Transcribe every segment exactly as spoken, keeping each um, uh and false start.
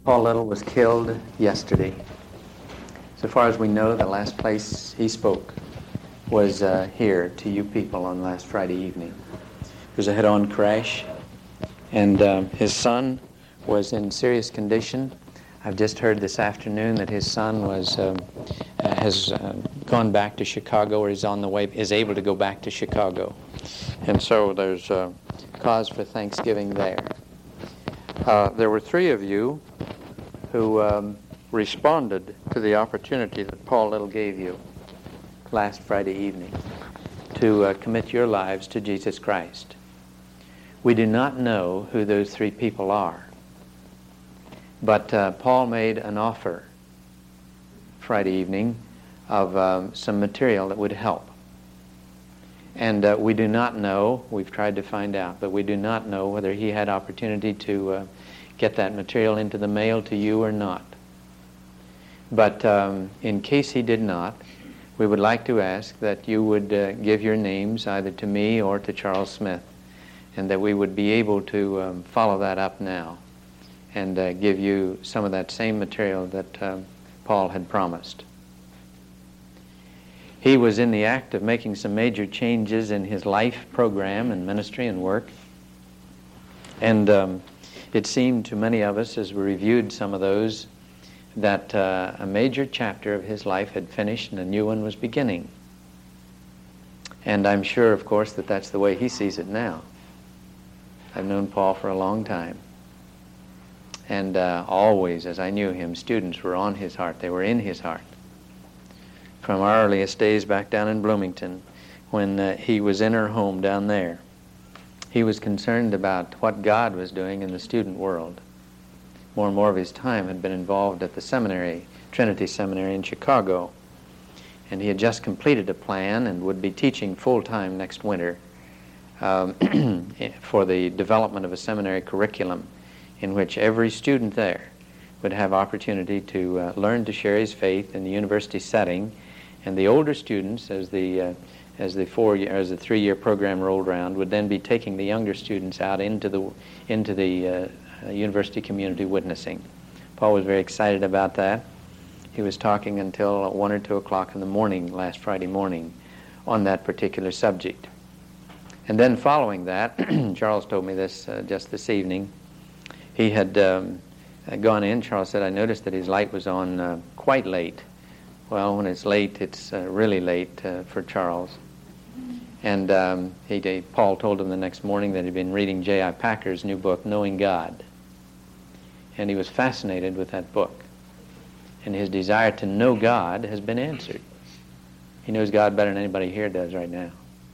Paul Little was killed yesterday. So far as we know, the last place he spoke was uh, here to you people on last Friday evening. It was a head-on crash, and um, his son was in serious condition. I've just heard this afternoon that his son was um, uh, has uh, gone back to Chicago, or is on the way, is able to go back to Chicago, and so there's uh, cause for thanksgiving there. Uh, there were three of you who um, responded to the opportunity that Paul Little gave you last Friday evening to uh, commit your lives to Jesus Christ. We do not know who those three people are, but uh, Paul made an offer Friday evening of um, some material that would help. And uh, we do not know, we've tried to find out, but we do not know whether he had opportunity to uh, get that material into the mail to you or not. But um, in case he did not, we would like to ask that you would uh, give your names either to me or to Charles Smith, and that we would be able to um, follow that up now and uh, give you some of that same material that uh, Paul had promised. He was in the act of making some major changes in his life program and ministry and work. And um, it seemed to many of us as we reviewed some of those that uh, a major chapter of his life had finished and a new one was beginning. And I'm sure, of course, that that's the way he sees it now. I've known Paul for a long time. And uh, always, as I knew him, students were on his heart. They were in his heart. From our earliest days back down in Bloomington, when uh, he was in her home down there, he was concerned about what God was doing in the student world. More and more of his time had been involved at the seminary, Trinity Seminary in Chicago. And he had just completed a plan and would be teaching full-time next winter um, for the development of a seminary curriculum in which every student there would have opportunity to uh, learn to share his faith in the university setting. And the older students, as the uh, as the four as the three-year program rolled around, would then be taking the younger students out into the into the uh, uh, university community witnessing. Paul was very excited about that. He was talking until one or two o'clock in the morning last Friday morning on that particular subject. And then following that, Charles told me this uh, just this evening. He had um, gone in. Charles said, "I noticed that his light was on uh, quite late." Well, when it's late, it's uh, really late uh, for Charles. And um, he, he, Paul told him the next morning that he'd been reading J I Packer's new book, Knowing God. And he was fascinated with that book. And his desire to know God has been answered. He knows God better than anybody here does right now.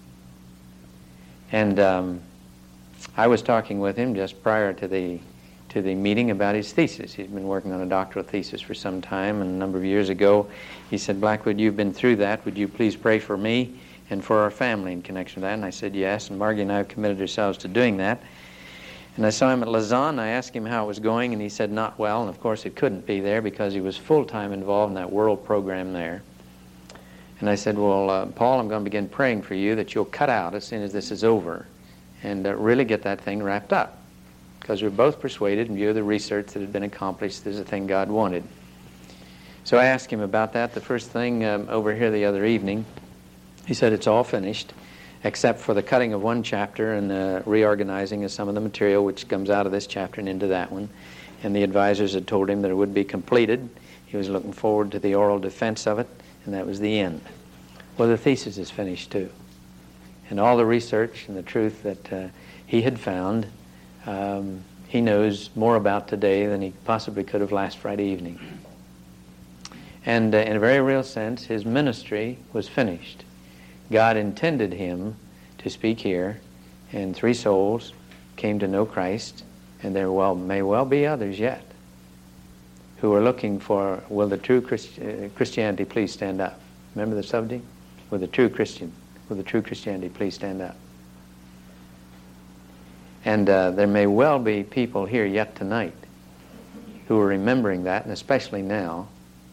And um, I was talking with him just prior to the to the meeting about his thesis. He's been working on a doctoral thesis for some time, and a number of years ago he said, "Blackwood, you've been through that. Would you please pray for me and for our family in connection with that?" And I said, "Yes," and Margie and I have committed ourselves to doing that. And I saw him at Lausanne. I asked him how it was going, and he said not well, and of course it couldn't be there because he was full-time involved in that world program there. And I said, "Well, uh, Paul, I'm going to begin praying for you that you'll cut out as soon as this is over and uh, really get that thing wrapped up, because we were both persuaded in view of the research that had been accomplished this is the thing God wanted." So I asked him about that. The first thing um, over here the other evening, he said it's all finished except for the cutting of one chapter and the reorganizing of some of the material which comes out of this chapter and into that one. And the advisors had told him that it would be completed. He was looking forward to the oral defense of it, and that was the end. Well, the thesis is finished too. And all the research and the truth that uh, he had found, um, he knows more about today than he possibly could have last Friday evening. And uh, in a very real sense, his ministry was finished. God intended him to speak here, and three souls came to know Christ, and there well may well be others yet who are looking for, will the true Christ, uh, Christianity please stand up? Remember the subject? Will the true Christian, will the true Christianity please stand up? And uh, there may well be people here yet tonight who are remembering that, and especially now.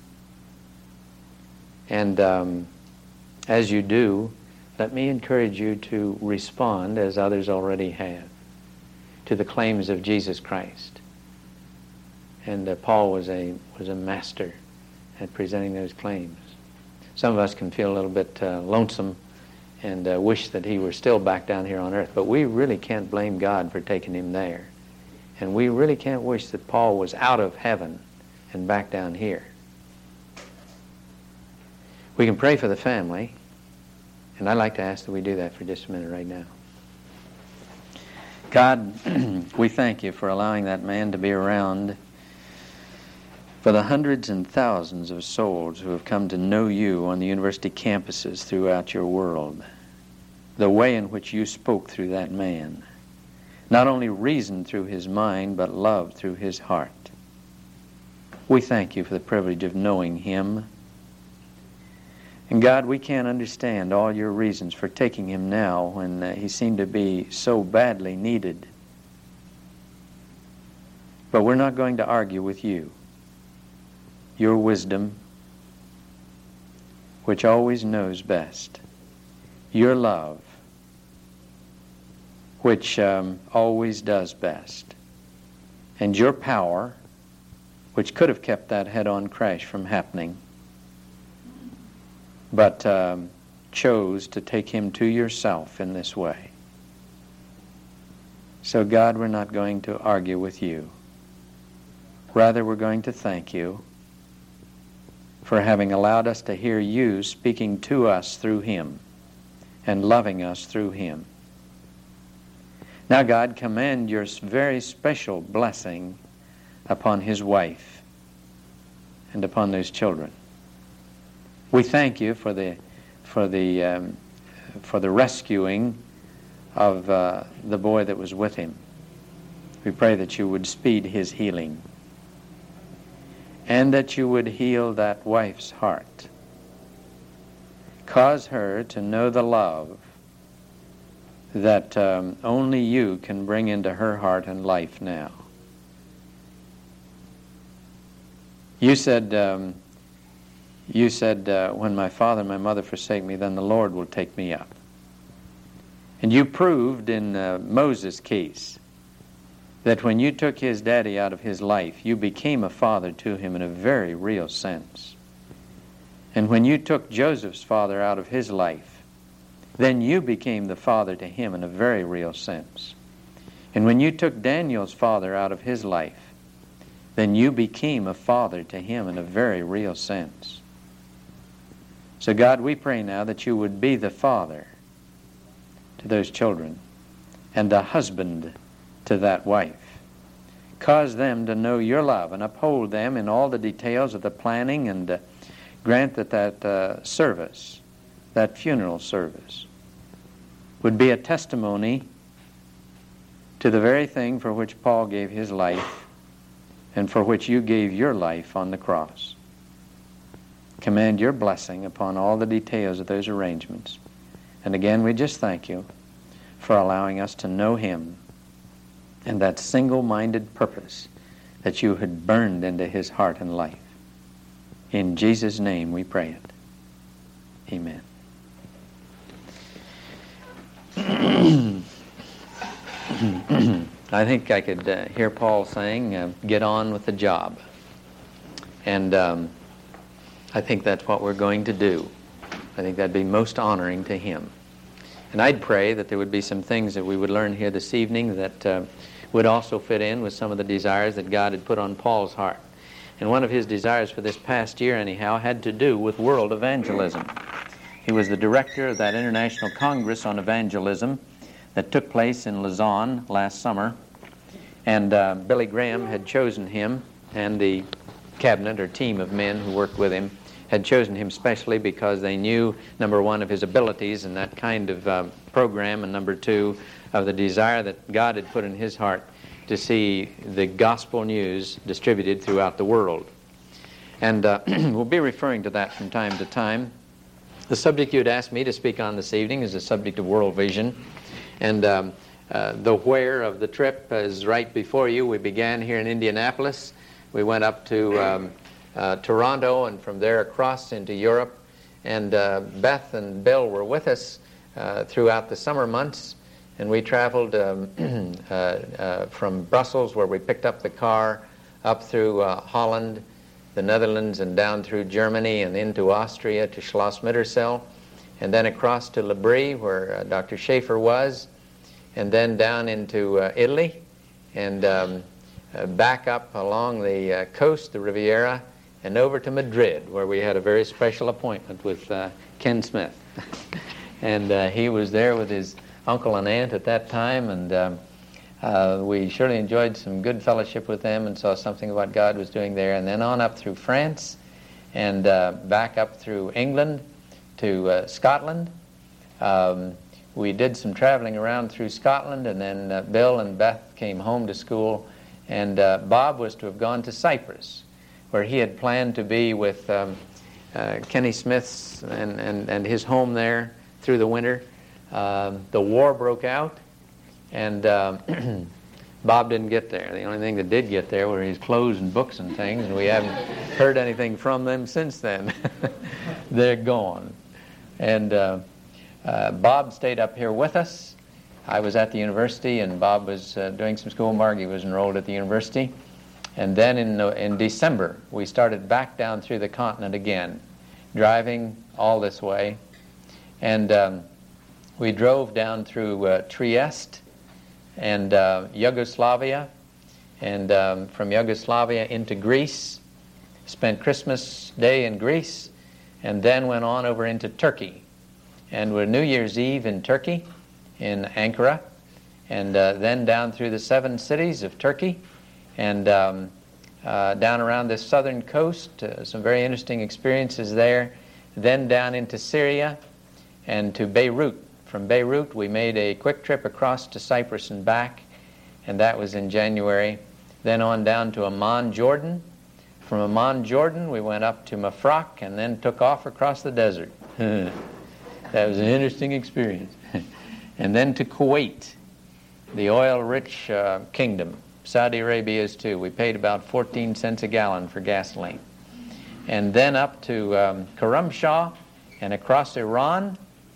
And um, as you do, let me encourage you to respond, as others already have, to the claims of Jesus Christ. And uh, Paul was a was a master at presenting those claims. Some of us can feel a little bit uh, lonesome and uh, wish that he were still back down here on earth, but we really can't blame God for taking him there. And we really can't wish that Paul was out of heaven and back down here. We can pray for the family, and I'd like to ask that we do that for just a minute right now. God, we thank you for allowing that man to be around for the hundreds and thousands of souls who have come to know you on the university campuses throughout your world. The way in which you spoke through that man, not only reasoned through his mind, but loved through his heart. We thank you for the privilege of knowing him. And God, we can't understand all your reasons for taking him now when uh, he seemed to be so badly needed. But we're not going to argue with you. Your wisdom, which always knows best. Your love, which um, always does best. And your power, which could have kept that head-on crash from happening, but um, chose to take him to yourself in this way. So God, we're not going to argue with you. Rather, we're going to thank you for having allowed us to hear you speaking to us through him and loving us through him. Now, God, command your very special blessing upon his wife and upon those children. We thank you for the for the um, for the rescuing of uh, the boy that was with him. We pray that you would speed his healing, and that you would heal that wife's heart. Cause her to know the love that um, only you can bring into her heart and life now. You said. Um, You said, uh, when my father and my mother forsake me, then the Lord will take me up. And you proved in uh, Moses' case that when you took his daddy out of his life, you became a father to him in a very real sense. And when you took Joseph's father out of his life, then you became the father to him in a very real sense. And when you took Daniel's father out of his life, then you became a father to him in a very real sense. So God, we pray now that you would be the father to those children and the husband to that wife. Cause them to know your love and uphold them in all the details of the planning, and uh, grant that that uh, service, that funeral service, would be a testimony to the very thing for which Paul gave his life and for which you gave your life on the cross. Command your blessing upon all the details of those arrangements. And again, we just thank you for allowing us to know him and that single-minded purpose that you had burned into his heart and life. In Jesus' name we pray it. Amen. I think I could uh, hear Paul saying, uh, get on with the job. And um, I think that's what we're going to do. I think that'd be most honoring to him. And I'd pray that there would be some things that we would learn here this evening that uh, would also fit in with some of the desires that God had put on Paul's heart. And one of his desires for this past year, anyhow, had to do with world evangelism. He was the director of that International Congress on Evangelism that took place in Lausanne last summer. And uh, Billy Graham had chosen him, and the cabinet or team of men who worked with him had chosen him specially because they knew, number one, of his abilities in that kind of uh, program, and number two, of the desire that God had put in his heart to see the gospel news distributed throughout the world. And uh, we'll be referring to that from time to time. The subject you had asked me to speak on this evening is the subject of world vision. And um, uh, the where of the trip is right before you. We began here in Indianapolis. We went up to um, uh, Toronto, and from there across into Europe. And uh, Beth and Bill were with us uh, throughout the summer months. And we traveled um, uh, uh, from Brussels, where we picked up the car, up through uh, Holland, the Netherlands, and down through Germany and into Austria to Schloss Mittersill, and then across to Le Brie, where uh, Doctor Schaefer was, and then down into uh, Italy, and um, uh, back up along the uh, coast, the Riviera, and over to Madrid, where we had a very special appointment with uh, Ken Smith. And uh, he was there with his uncle and aunt at that time, and um, uh, we surely enjoyed some good fellowship with them and saw something of what God was doing there. And then on up through France, and uh, back up through England to uh, Scotland. Um, we did some traveling around through Scotland, and then uh, Bill and Beth came home to school, and uh, Bob was to have gone to Cyprus, where he had planned to be with um, uh, Kenny Smith's and, and, and his home there through the winter. Um, the war broke out, and um, Bob didn't get there. The only thing that did get there were his clothes and books and things, and we haven't heard anything from them since then. They're gone. And uh, uh, Bob stayed up here with us. I was at the university, and Bob was uh, doing some school. Margie was enrolled at the university. And then in, uh, in December, we started back down through the continent again, driving all this way. And um, we drove down through uh, Trieste and uh, Yugoslavia, and um, from Yugoslavia into Greece, spent Christmas Day in Greece, and then went on over into Turkey. And we're New Year's Eve in Turkey, in Ankara, and uh, then down through the seven cities of Turkey, and um, uh, down around this southern coast, uh, some very interesting experiences there, then down into Syria and to Beirut. From Beirut, we made a quick trip across to Cyprus and back, and that was in January. Then on down to Amman, Jordan. From Amman, Jordan, we went up to Mafraq and then took off across the desert. That was an interesting experience. And then to Kuwait, the oil-rich uh, kingdom. Saudi Arabia is too. We paid about fourteen cents a gallon for gasoline. And then up to um, Karamshah and across Iran,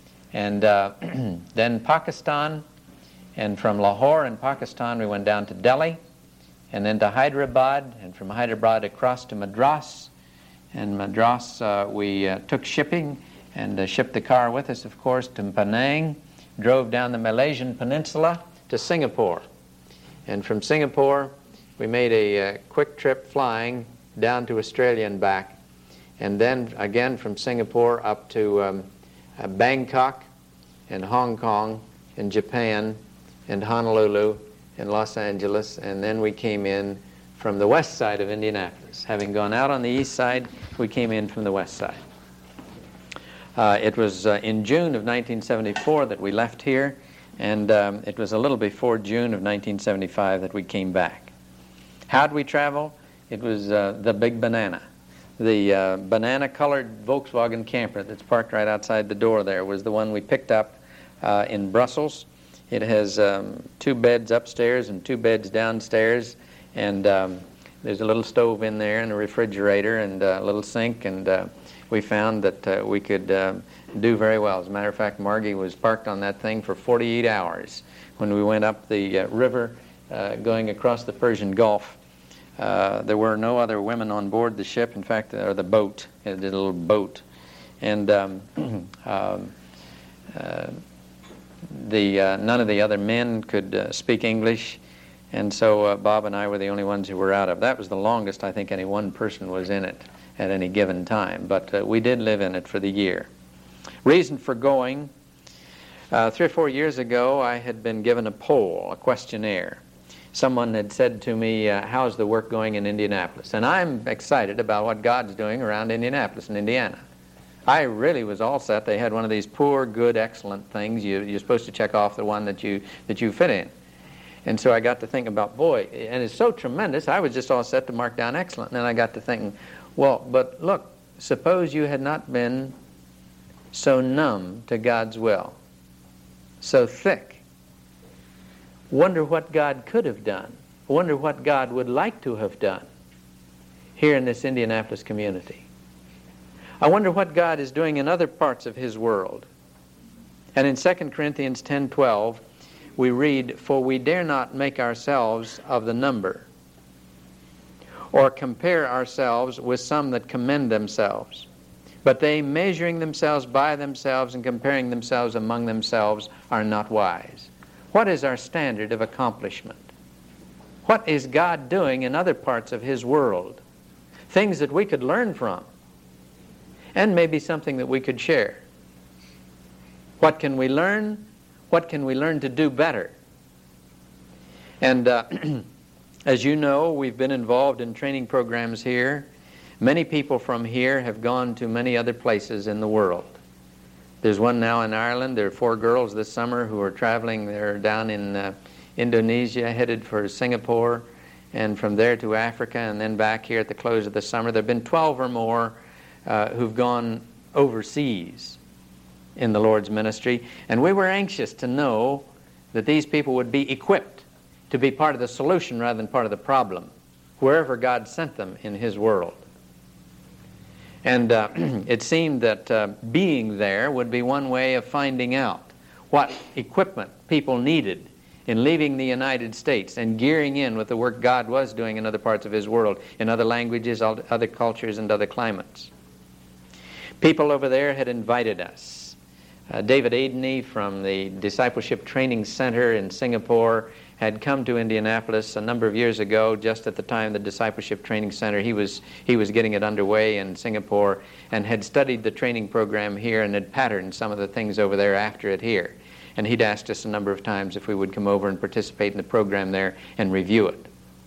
and uh, then Pakistan. And from Lahore in Pakistan, we went down to Delhi, and then to Hyderabad, and from Hyderabad across to Madras. And Madras, uh, we uh, took shipping and uh, shipped the car with us, of course, to Penang, drove down the Malaysian Peninsula to Singapore. And from Singapore, we made a uh, quick trip flying down to Australia and back. And then again from Singapore up to um, uh, Bangkok and Hong Kong and Japan and Honolulu and Los Angeles. And then we came in from the west side of Indianapolis. Having gone out on the east side, we came in from the west side. Uh, it was uh, in June of nineteen seventy-four that we left here, and um, it was a little before June of nineteen seventy-five that we came back. How'd we travel? It was uh, the Big Banana. The uh, banana-colored Volkswagen camper that's parked right outside the door there was the one we picked up uh, in Brussels. It has um, two beds upstairs and two beds downstairs, and um, there's a little stove in there and a refrigerator and a little sink, and uh, we found that uh, we could uh, do very well. As a matter of fact, Margie was parked on that thing for forty-eight hours when we went up the uh, river uh, going across the Persian Gulf. Uh, there were no other women on board the ship, in fact, or the boat. It did a little boat. And um, um, uh, the uh, none of the other men could uh, speak English, and so uh, Bob and I were the only ones who were out of. That was the longest I think any one person was in it at any given time, but uh, we did live in it for the year. Reason for going, uh, three or four years ago I had been given a poll, a questionnaire. Someone had said to me, uh, how's the work going in Indianapolis? And I'm excited about what God's doing around Indianapolis and Indiana. I really was all set. They had one of these poor, good, excellent things. You, you're supposed to check off the one that you, that you fit in. And so I got to think about, boy, and it's so tremendous, I was just all set to mark down excellent. And then I got to thinking, well, but look, suppose you had not been so numb to God's will, so thick. Wonder what God could have done. Wonder what God would like to have done here in this Indianapolis community. I wonder what God is doing in other parts of His world. And in Second Corinthians ten twelve, we read, for we dare not make ourselves of the number, or compare ourselves with some that commend themselves. But they, measuring themselves by themselves and comparing themselves among themselves, are not wise. What is our standard of accomplishment? What is God doing in other parts of His world? Things that we could learn from, and maybe something that we could share. What can we learn? What can we learn to do better? And uh, as you know, we've been involved in training programs here. Many people from here have gone to many other places in the world. There's one now in Ireland. There are four girls this summer who are traveling. They're down in uh, Indonesia, headed for Singapore, and from there to Africa, and then back here at the close of the summer. There have been twelve or more uh, who've gone overseas in the Lord's ministry, and we were anxious to know that these people would be equipped to be part of the solution rather than part of the problem, wherever God sent them in His world. And uh, it seemed that uh, being there would be one way of finding out what equipment people needed in leaving the United States and gearing in with the work God was doing in other parts of His world, in other languages, other cultures, and other climates. People over there had invited us. Uh, David Adeney from the Discipleship Training Center in Singapore had come to Indianapolis a number of years ago, just at the time the Discipleship Training Center, he was, he was getting it underway in Singapore, and had studied the training program here and had patterned some of the things over there after it here. And he'd asked us a number of times if we would come over and participate in the program there and review it.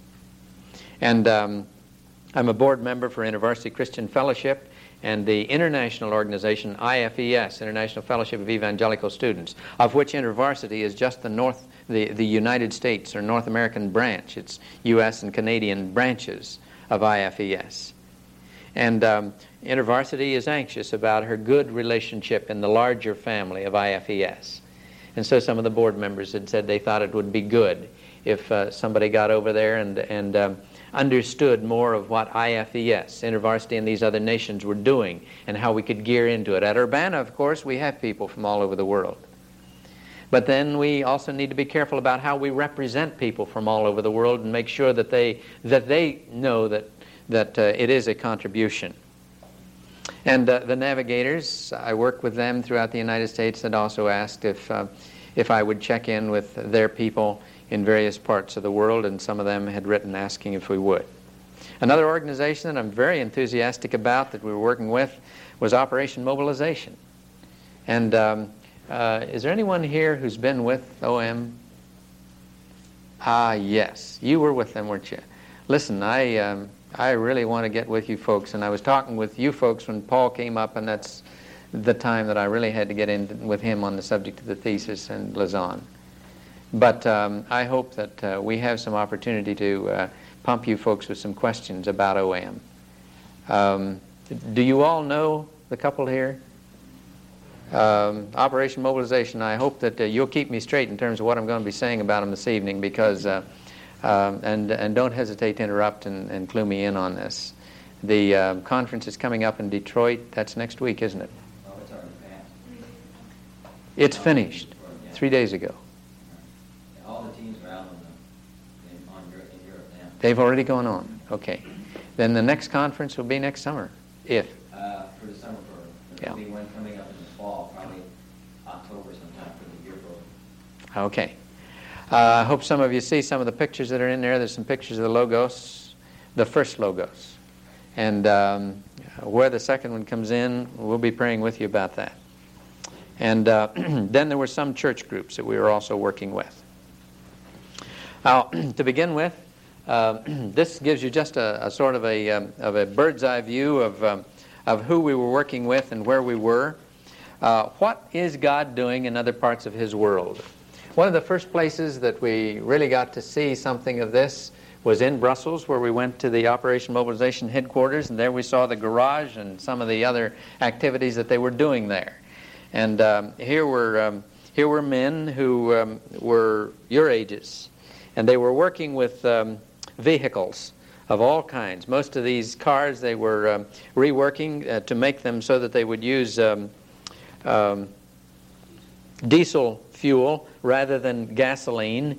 And um, I'm a board member for InterVarsity Christian Fellowship and the international organization I F E S, International Fellowship of Evangelical Students, of which InterVarsity is just the North, the, the United States or North American branch. It's U S and Canadian branches of I F E S. And um, InterVarsity is anxious about her good relationship in the larger family of I F E S. And so some of the board members had said they thought it would be good if uh, somebody got over there and, and um, understood more of what I F E S, InterVarsity, and these other nations were doing and how we could gear into it. At Urbana, of course, we have people from all over the world. But then we also need to be careful about how we represent people from all over the world and make sure that they, that they know that, that uh, it is a contribution. And uh, the navigators, I work with them throughout the United States, had also asked if, uh, if I would check in with their people in various parts of the world, and some of them had written asking if we would. Another organization that I'm very enthusiastic about that we were working with was Operation Mobilization. And um, uh, is there anyone here who's been with O M? Ah, yes. You were with them, weren't you? Listen, I... Um, I really want to get with you folks, and I was talking with you folks when Paul came up, and that's the time that I really had to get in with him on the subject of the thesis and Lausanne. But um, I hope that uh, we have some opportunity to uh, pump you folks with some questions about O M. Um, do you all know the couple here? Um, Operation Mobilization, I hope that uh, you'll keep me straight in terms of what I'm going to be saying about them this evening, because uh, Um, and, and don't hesitate to interrupt and, and clue me in on this. The uh, conference is coming up in Detroit. That's next week, isn't it? Oh, it's already passed. It's finished three days ago. Yeah, all the teams are out on the, in, on Europe, in Europe now. They've already gone on. Okay. Then the next conference will be next summer, if. Uh, for the summer program. There'll Yeah. be one coming up in the fall, probably October sometime for the year program. Okay. Uh, I hope some of you see some of the pictures that are in there. There's some pictures of the logos, the first logos. And um, where the second one comes in, we'll be praying with you about that. And uh, then there were some church groups that we were also working with. Now, to begin with, uh, this gives you just a, a sort of a, um, of a bird's eye view of, um, of who we were working with and where we were. Uh, what is God doing in other parts of His world? One of the first places that we really got to see something of this was in Brussels, where we went to the Operation Mobilization headquarters, and there we saw the garage and some of the other activities that they were doing there. And um, here were um, here were men who um, were your ages, and they were working with um, vehicles of all kinds. Most of these cars they were um, reworking uh, to make them so that they would use um, um, diesel fuel rather than gasoline,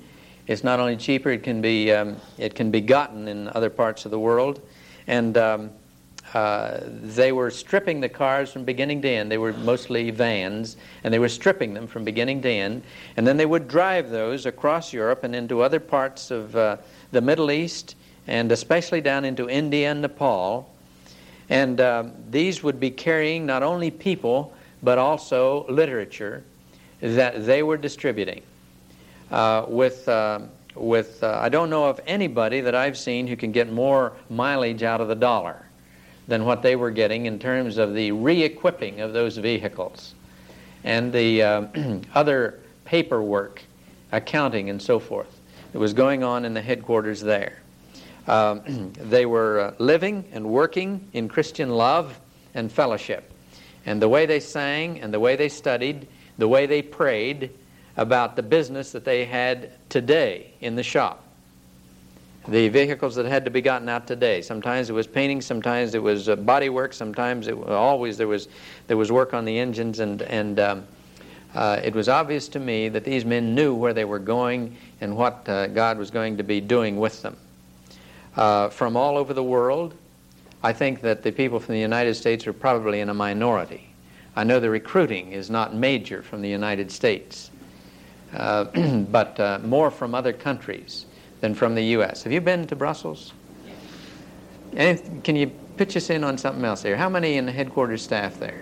It's not only cheaper, it can be um, it can be gotten in other parts of the world. And um, uh, they were stripping the cars from beginning to end. They were mostly vans, and they were stripping them from beginning to end. And then they would drive those across Europe and into other parts of uh, the Middle East, and especially down into India and Nepal. And um, these would be carrying not only people, but also literature that they were distributing. Uh, with, uh, with uh, I don't know of anybody that I've seen who can get more mileage out of the dollar than what they were getting in terms of the re-equipping of those vehicles and the uh, other paperwork, accounting, and so forth that was going on in the headquarters there. Um, they were uh, living and working in Christian love and fellowship. And the way they sang and the way they studied, the way they prayed about the business that they had today in the shop. The vehicles that had to be gotten out today. Sometimes it was painting, sometimes it was uh, body work, sometimes it always there was there was work on the engines, and and um, uh, it was obvious to me that these men knew where they were going and what uh, God was going to be doing with them. Uh, from all over the world, I think that the people from the United States are probably in a minority. I know the recruiting is not major from the United States, uh, but uh, more from other countries than from the U S Have you been to Brussels? Any, can you pitch us in on something else there? How many in the headquarters staff there?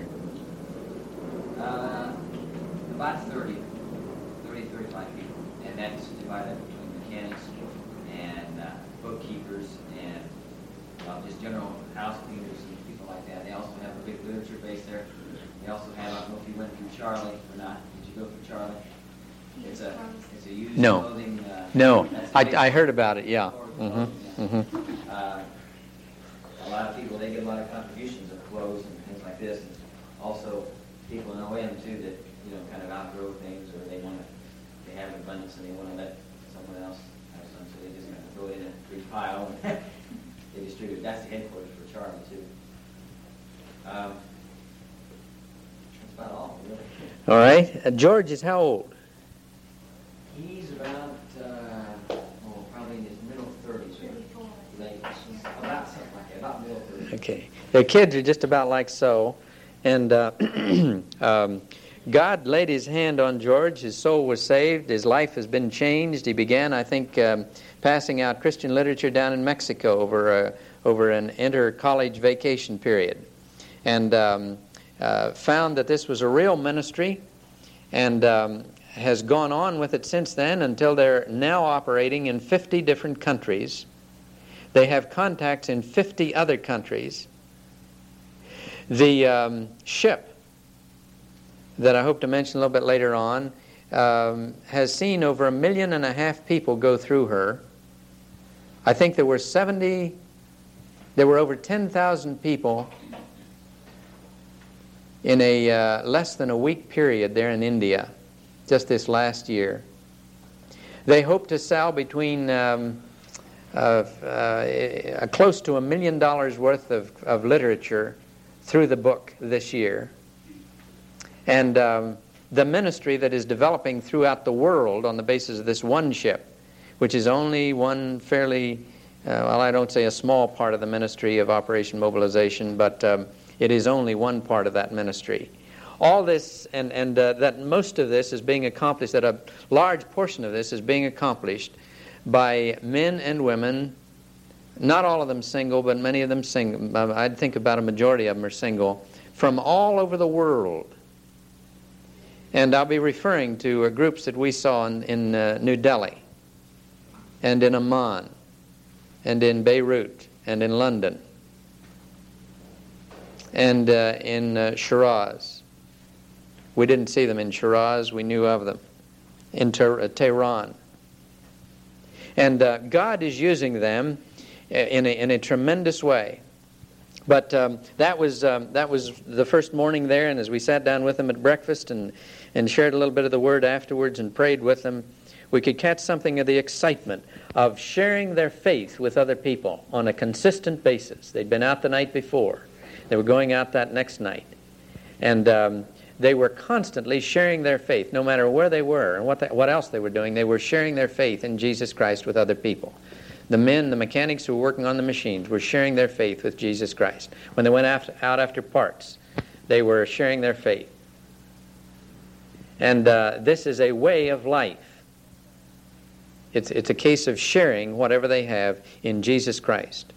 Uh, about thirty, thirty, thirty-five people. And that's divided between mechanics and uh, bookkeepers and uh, just general house cleaners and people like that. They also have a big literature base there. They also have, I don't know if you went through Charlie or not. Did you go through Charlie? It's a, it's a used no. clothing. Uh, no, I, I heard about it, yeah. Mm-hmm. Mm-hmm. Uh, a lot of people, they get a lot of contributions of clothes and things like this. And also, people in O M too that, you know, kind of outgrow things, or they want to, they have abundance and they want to let someone else have some, so they just kind of throw it in a big pile and they distribute. That's the headquarters for Charlie too. Um, that's about all, really. All right. Uh, George is how old? He's about, uh, oh, probably in his middle thirties, or late, about something like that, about middle thirties. Okay. Their kids are just about like so. And uh, um, God laid His hand on George. His soul was saved. His life has been changed. He began, I think, um, passing out Christian literature down in Mexico over, a, over an inter-college vacation period. And um, uh, found that this was a real ministry, and um, has gone on with it since then until they're now operating in fifty different countries. They have contacts in fifty other countries. The um, ship that I hope to mention a little bit later on um, has seen over a million and a half people go through her. I think there were seventy, there were over ten thousand people in a uh, less than a week period there in India, just this last year. They hope to sell between um, uh, uh, close to a million dollars worth of, of literature through the book this year. And um, the ministry that is developing throughout the world on the basis of this one ship, which is only one fairly, uh, well, I don't say a small part of the ministry of Operation Mobilization, but um, it is only one part of that ministry. All this, and, and uh, that most of this is being accomplished, that a large portion of this is being accomplished by men and women, not all of them single, but many of them single. I'd think about a majority of them are single, from all over the world. And I'll be referring to uh, groups that we saw in, in uh, New Delhi, and in Amman, and in Beirut, and in London, and uh, in uh, Shiraz. We didn't see them in Shiraz, we knew of them. In Tehran. And uh, God is using them in a, in a tremendous way. But um, that was um, that was the first morning there, and as we sat down with them at breakfast and, and shared a little bit of the Word afterwards and prayed with them, we could catch something of the excitement of sharing their faith with other people on a consistent basis. They'd been out the night before. They were going out that next night. And um, they were constantly sharing their faith, no matter where they were and what, the, what else they were doing. They were sharing their faith in Jesus Christ with other people. The men, the mechanics who were working on the machines were sharing their faith with Jesus Christ. When they went after, out after parts, they were sharing their faith. And uh, this is a way of life. It's, it's a case of sharing whatever they have in Jesus Christ.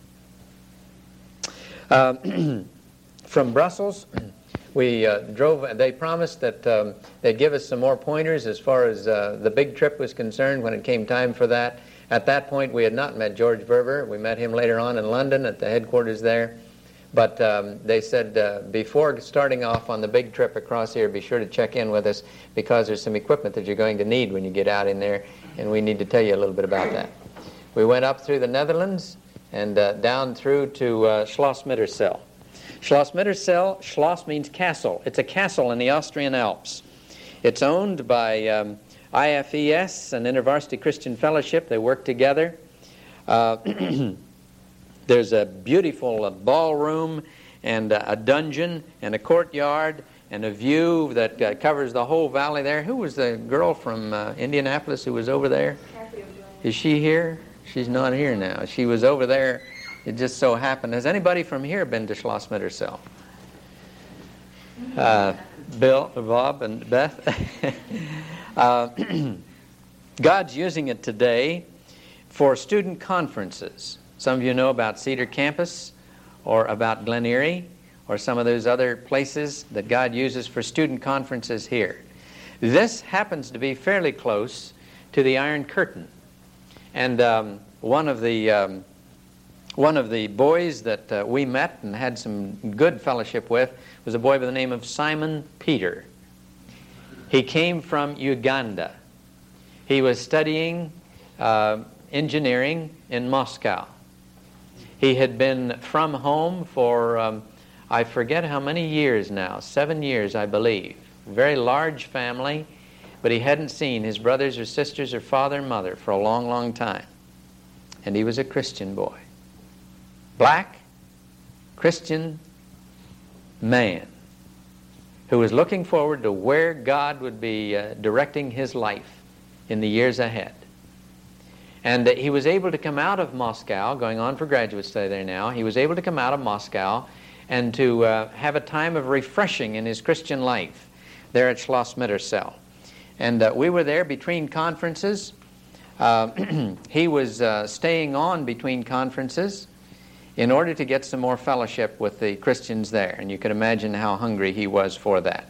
Uh, from Brussels, we uh, drove, they promised that um, they'd give us some more pointers as far as uh, the big trip was concerned when it came time for that. At that point, we had not met George Verver. We met him later on in London at the headquarters there. But um, they said uh, before starting off on the big trip across here, be sure to check in with us because there's some equipment that you're going to need when you get out in there, and we need to tell you a little bit about that. We went up through the Netherlands and uh, down through to uh, Schloss Mittersill. Schloss Mittersill, Schloss means castle. It's a castle in the Austrian Alps. It's owned by um, I F E S and InterVarsity Christian Fellowship. They work together. Uh, there's a beautiful uh, ballroom and uh, a dungeon and a courtyard and a view that uh, covers the whole valley there. Who was the girl from uh, Indianapolis who was over there? Is she here? She's not here now. She was over there. It just so happened. Has anybody from here been to Schloss Mittersill? Uh, Bill, Bob, and Beth? uh, God's using it today for student conferences. Some of you know about Cedar Campus or about Glen Erie or some of those other places that God uses for student conferences here. This happens to be fairly close to the Iron Curtain. And um, one of the um, one of the boys that uh, we met and had some good fellowship with was a boy by the name of Simon Peter. He came from Uganda. He was studying uh, engineering in Moscow. He had been from home for, um, I forget how many years now, seven years I believe. Very large family, but he hadn't seen his brothers or sisters or father and mother for a long, long time. And he was a Christian boy. Black, Christian man who was looking forward to where God would be uh, directing his life in the years ahead. And uh, he was able to come out of Moscow, going on for graduate study there now, he was able to come out of Moscow and to uh, have a time of refreshing in his Christian life there at Schloss Mittersill. And uh, we were there between conferences. Uh, he was uh, staying on between conferences in order to get some more fellowship with the Christians there. And you can imagine how hungry he was for that.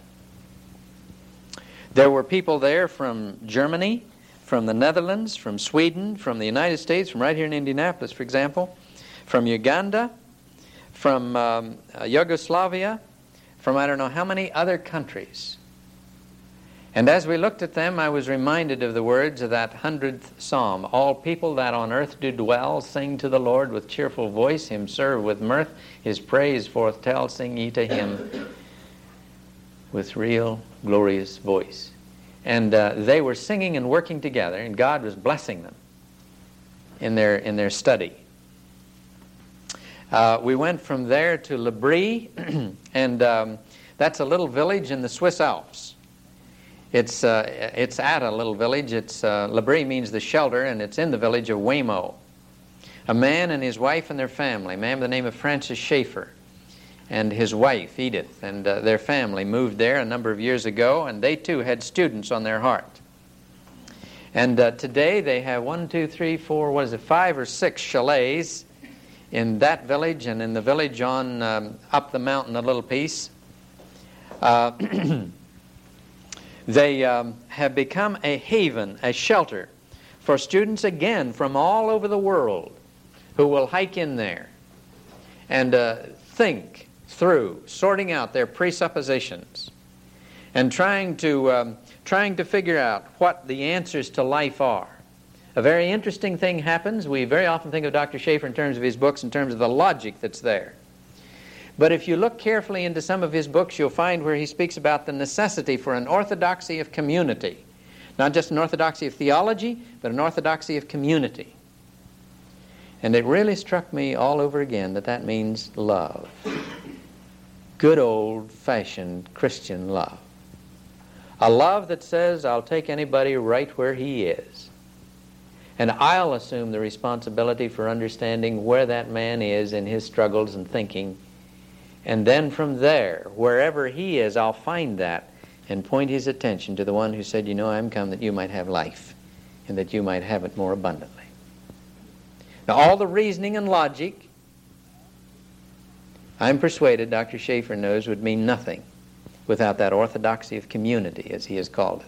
There were people there from Germany, from the Netherlands, from Sweden, from the United States, from right here in Indianapolis, for example, from Uganda, from um, uh, Yugoslavia, from I don't know how many other countries. And as we looked at them, I was reminded of the words of that hundredth psalm. All people that on earth do dwell, sing to the Lord with cheerful voice, him serve with mirth, his praise forth tell, sing ye to him with real glorious voice. And uh, they were singing and working together, and God was blessing them in their, in their study. Uh, we went from there to Le Brie, and um, that's a little village in the Swiss Alps. It's uh, it's at a little village. It's uh, Le Brie means the shelter, and it's in the village of Waymo. A man and his wife and their family, a man by the name of Francis Schaeffer, and his wife Edith, and uh, their family moved there a number of years ago, and they too had students on their heart. And uh, today they have one, two, three, four, what is it, five or six chalets in that village and in the village on um, up the mountain a little piece. Uh, They um, have become a haven, a shelter for students, again, from all over the world who will hike in there and uh, think through, sorting out their presuppositions and trying to, um, trying to figure out what the answers to life are. A very interesting thing happens. We very often think of Doctor Schaeffer in terms of his books, in terms of the logic that's there. But if you look carefully into some of his books, you'll find where he speaks about the necessity for an orthodoxy of community. Not just an orthodoxy of theology, but an orthodoxy of community. And it really struck me all over again that that means love. Good old-fashioned Christian love. A love that says, I'll take anybody right where he is. And I'll assume the responsibility for understanding where that man is in his struggles and thinking. And then from there, wherever he is, I'll find that and point his attention to the one who said, you know, I'm come that you might have life and that you might have it more abundantly. Now, all the reasoning and logic, I'm persuaded Doctor Schaefer knows, would mean nothing without that orthodoxy of community, as he has called it.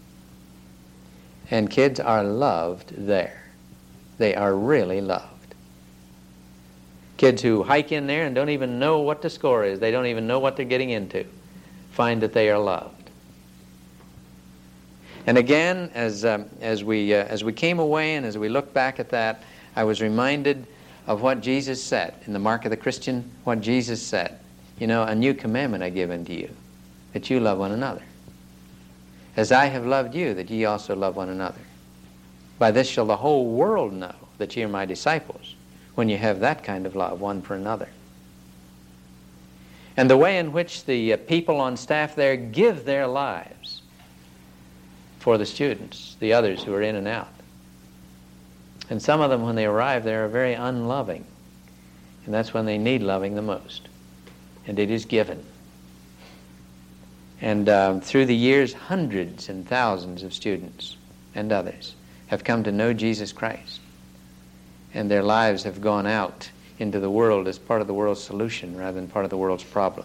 And kids are loved there. They are really loved. Kids who hike in there and don't even know what the score is, they don't even know what they're getting into, find that they are loved. And again, as, um, as, we, uh, as we came away and as we look back at that, I was reminded of what Jesus said in the Mark of the Christian, what Jesus said. You know, a new commandment I give unto you, that you love one another. As I have loved you, that ye also love one another. By this shall the whole world know that ye are my disciples, when you have that kind of love one for another. And the way in which the uh, people on staff there give their lives for the students, the others who are in and out. And some of them, when they arrive, they are very unloving. And that's when they need loving the most. And it is given. And um, through the years, hundreds and thousands of students and others have come to know Jesus Christ. And their lives have gone out into the world as part of the world's solution rather than part of the world's problem.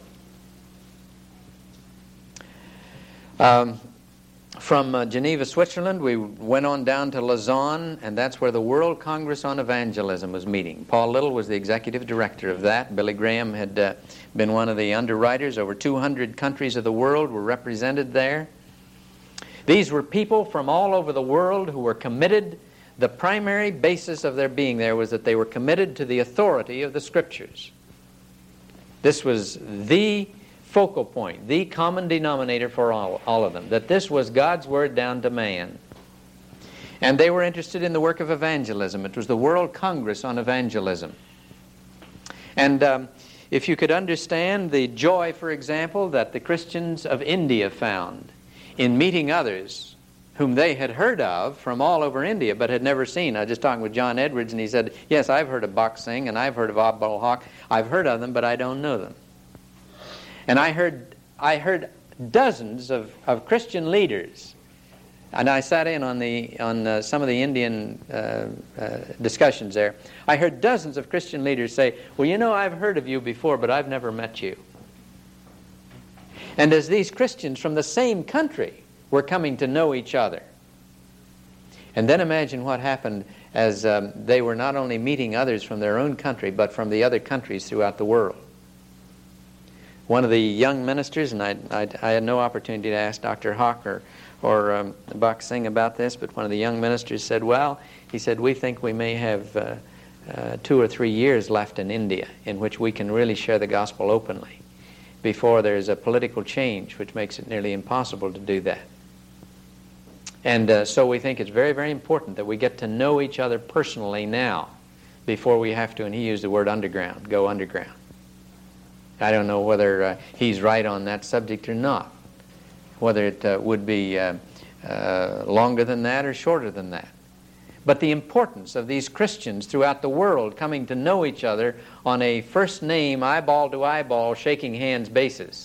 Um, from uh, Geneva, Switzerland, we went on down to Lausanne, and that's where the World Congress on Evangelism was meeting. Paul Little was the executive director of that. Billy Graham had uh, been one of the underwriters. Over two hundred countries of the world were represented there. These were people from all over the world who were committed. The primary basis of their being there was that they were committed to the authority of the Scriptures. This was the focal point, the common denominator for all, all of them, that this was God's Word down to man. And they were interested in the work of evangelism. It was the World Congress on Evangelism. And um, if you could understand the joy, for example, that the Christians of India found in meeting others whom they had heard of from all over India but had never seen. I was just talking with John Edwards, and he said, yes, I've heard of Bakht Singh, and I've heard of Abdul Haq. I've heard of them, but I don't know them. And I heard I heard dozens of, of Christian leaders, and I sat in on the on uh, some of the Indian uh, uh, discussions there. I heard dozens of Christian leaders say, well, you know, I've heard of you before, but I've never met you. And as these Christians from the same country were coming to know each other, and then imagine what happened as um, they were not only meeting others from their own country, but from the other countries throughout the world. One of the young ministers, and I, I, I had no opportunity to ask Doctor Haq or, or um, Bakht Singh about this, but one of the young ministers said, well, he said, we think we may have uh, uh, two or three years left in India in which we can really share the gospel openly before there's a political change which makes it nearly impossible to do that. And uh, so we think it's very, very important that we get to know each other personally now before we have to, and he used the word underground, go underground. I don't know whether uh, he's right on that subject or not, whether it uh, would be uh, uh, longer than that or shorter than that. But the importance of these Christians throughout the world coming to know each other on a first name, eyeball to eyeball, shaking hands basis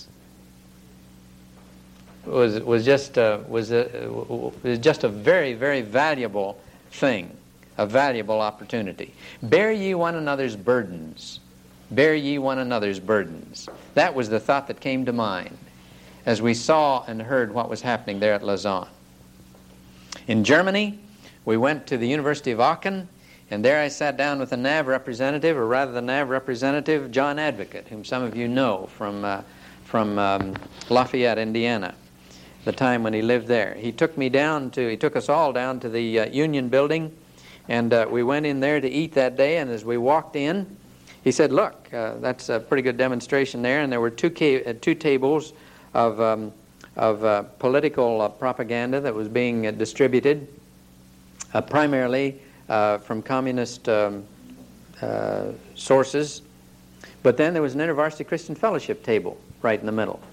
was was just uh, was a, was just a very, very valuable thing, a valuable opportunity. Bear ye one another's burdens. Bear ye one another's burdens. That was the thought that came to mind as we saw and heard what was happening there at Lausanne. In Germany, we went to the University of Aachen, and there I sat down with the N A V representative, or rather the N A V representative, John Advocate, whom some of you know from, uh, from um, Lafayette, Indiana, the time when he lived there. He took me down to, he took us all down to the uh, Union Building, and uh, we went in there to eat that day, and as we walked in, he said, look, uh, that's a pretty good demonstration there, and there were two, ca- uh, two tables of, um, of uh, political uh, propaganda that was being uh, distributed, uh, primarily uh, from communist um, uh, sources. But then there was an InterVarsity Christian Fellowship table right in the middle.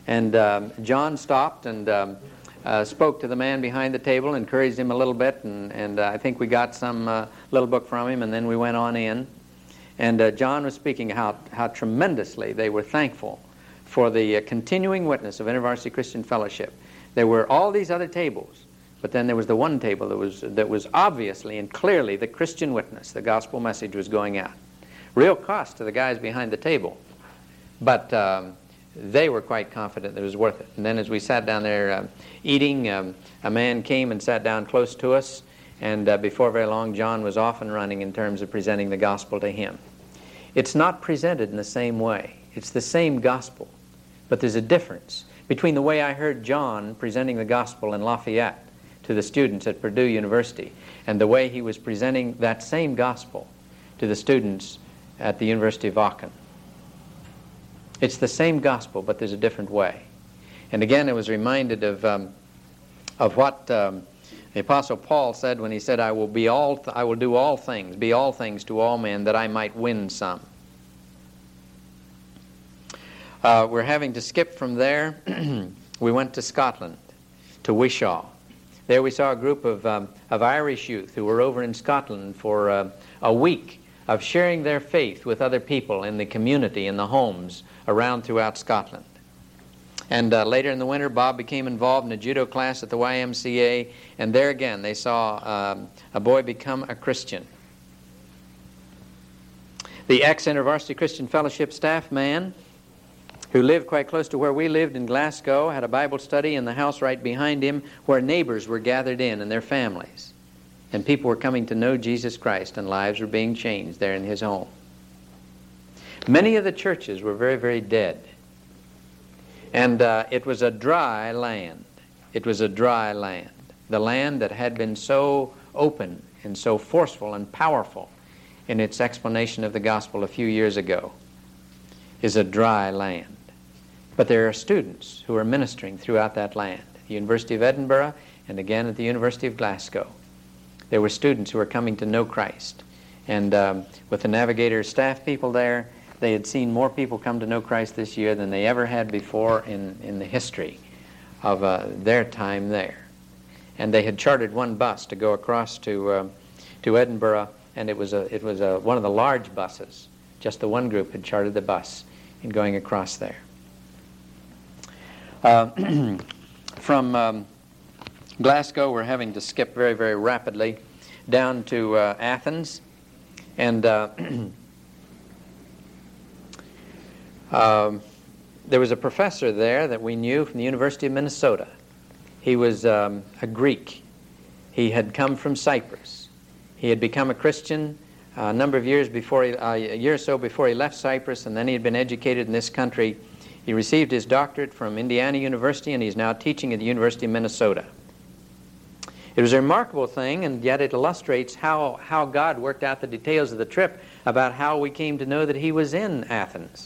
And um, John stopped and um, uh, spoke to the man behind the table, encouraged him a little bit, and, and uh, I think we got some uh, little book from him, and then we went on in. And uh, John was speaking how, how tremendously they were thankful for the uh, continuing witness of InterVarsity Christian Fellowship. There were all these other tables, but then there was the one table that was, that was obviously and clearly the Christian witness. The gospel message was going out. Real cost to the guys behind the table, but um, they were quite confident that it was worth it. And then as we sat down there uh, eating, um, a man came and sat down close to us, and uh, before very long John was off and running in terms of presenting the gospel to him. It's not presented in the same way. It's the same gospel, but there's a difference between the way I heard John presenting the gospel in Lafayette to the students at Purdue University and the way he was presenting that same gospel to the students at the University of Aachen. It's the same gospel, but there's a different way. And again, I was reminded of um, of what um, the Apostle Paul said when he said, "I will be all, th- I will do all things, be all things to all men, that I might win some." Uh, we're having to skip from there. We went to Scotland, to Wishaw. There we saw a group of um, of Irish youth who were over in Scotland for uh, a week of sharing their faith with other people in the community, in the homes around throughout Scotland. And uh, later in the winter, Bob became involved in a judo class at the Y M C A, and there again they saw um, a boy become a Christian. The ex-InterVarsity Christian Fellowship staff man, who lived quite close to where we lived in Glasgow, had a Bible study in the house right behind him where neighbors were gathered in and their families. And people were coming to know Jesus Christ, and lives were being changed there in his home. Many of the churches were very, very dead. And uh, it was a dry land. It was a dry land. The land that had been so open and so forceful and powerful in its explanation of the gospel a few years ago is a dry land. But there are students who are ministering throughout that land. At the University of Edinburgh and again at the University of Glasgow. There were students who were coming to know Christ. And um, with the Navigator staff people there, they had seen more people come to know Christ this year than they ever had before in, in the history of uh, their time there. And they had chartered one bus to go across to uh, to Edinburgh, and it was a it was a, one of the large buses. Just the one group had chartered the bus in going across there. Uh, from um, Glasgow, we're having to skip very, very rapidly down to uh, Athens, and uh, um, there was a professor there that we knew from the University of Minnesota. He was um, a Greek. He had come from Cyprus. He had become a Christian uh, a number of years before, he, uh, a year or so before he left Cyprus, and then he had been educated in this country. He received his doctorate from Indiana University, and he's now teaching at the University of Minnesota. It was a remarkable thing, and yet it illustrates how, how God worked out the details of the trip about how we came to know that he was in Athens.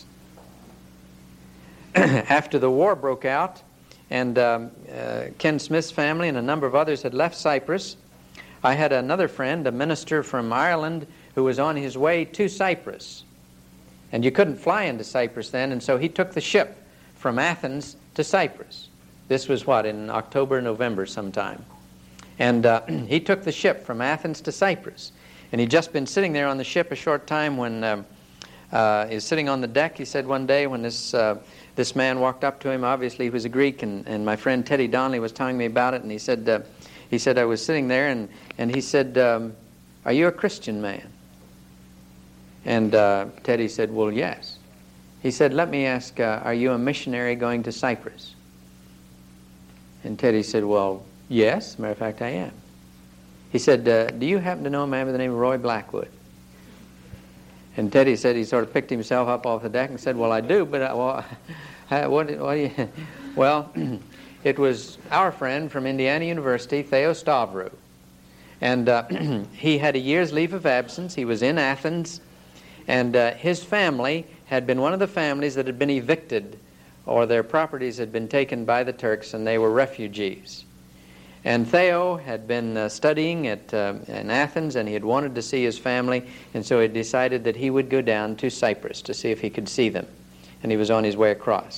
After the war broke out, and um, uh, Ken Smith's family and a number of others had left Cyprus, I had another friend, a minister from Ireland, who was on his way to Cyprus. And you couldn't fly into Cyprus then, and so he took the ship from Athens to Cyprus. This was what, in October, November sometime. And uh, he took the ship from Athens to Cyprus. And he'd just been sitting there on the ship a short time when um, uh, he was sitting on the deck. He said one day when this uh, this man walked up to him, obviously he was a Greek, and, and my friend Teddy Donnelly was telling me about it, and he said, uh, he said I was sitting there, and, and he said, um, "Are you a Christian man?" And uh, Teddy said, "Well, yes." He said, "Let me ask, uh, are you a missionary going to Cyprus?" And Teddy said, "Well, yes, as a matter of fact, I am." He said, uh, "Do you happen to know a man by the name of Roy Blackwood?" And Teddy said he sort of picked himself up off the deck and said, "Well, I do, but I, well, I, what, what do you?" Well, it was our friend from Indiana University, Theo Stavru. And uh, he had a year's leave of absence. He was in Athens, and uh, his family had been one of the families that had been evicted, or their properties had been taken by the Turks, and they were refugees. And Theo had been uh, studying at uh, in Athens, and he had wanted to see his family, and so he decided that he would go down to Cyprus to see if he could see them. And he was on his way across.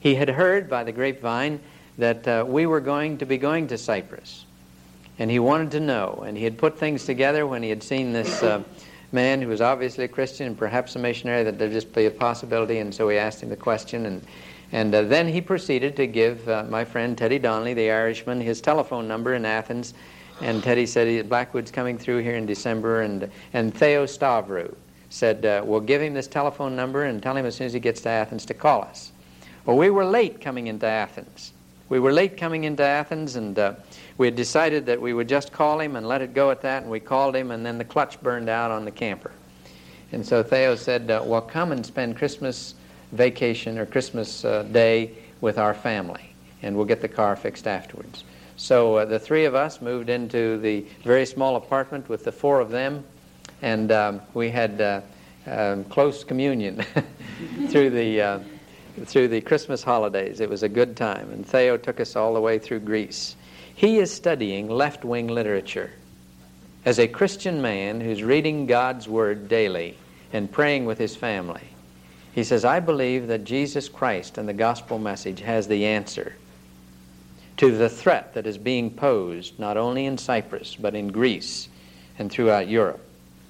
He had heard by the grapevine that uh, we were going to be going to Cyprus. And he wanted to know. And he had put things together when he had seen this uh, man who was obviously a Christian and perhaps a missionary, that there'd just be a possibility. And so we asked him the question. And, and uh, then he proceeded to give uh, my friend Teddy Donnelly, the Irishman, his telephone number in Athens. And Teddy said, he, Blackwood's coming through here in December. And, and Theo Stavru said, uh, we'll give him this telephone number and tell him as soon as he gets to Athens to call us. Well, we were late coming into Athens. We were late coming into Athens, and uh, we had decided that we would just call him and let it go at that, and we called him, and then the clutch burned out on the camper. And so Theo said, uh, well, come and spend Christmas vacation or Christmas uh, Day with our family, and we'll get the car fixed afterwards. So uh, the three of us moved into the very small apartment with the four of them, and um, we had uh, um, close communion through the... Uh, through the Christmas holidays. It was a good time, and Theo took us all the way through Greece. He is studying left-wing literature. As a Christian man who's reading God's Word daily and praying with his family, he says, I believe that Jesus Christ and the gospel message has the answer to the threat that is being posed not only in Cyprus, but in Greece and throughout Europe.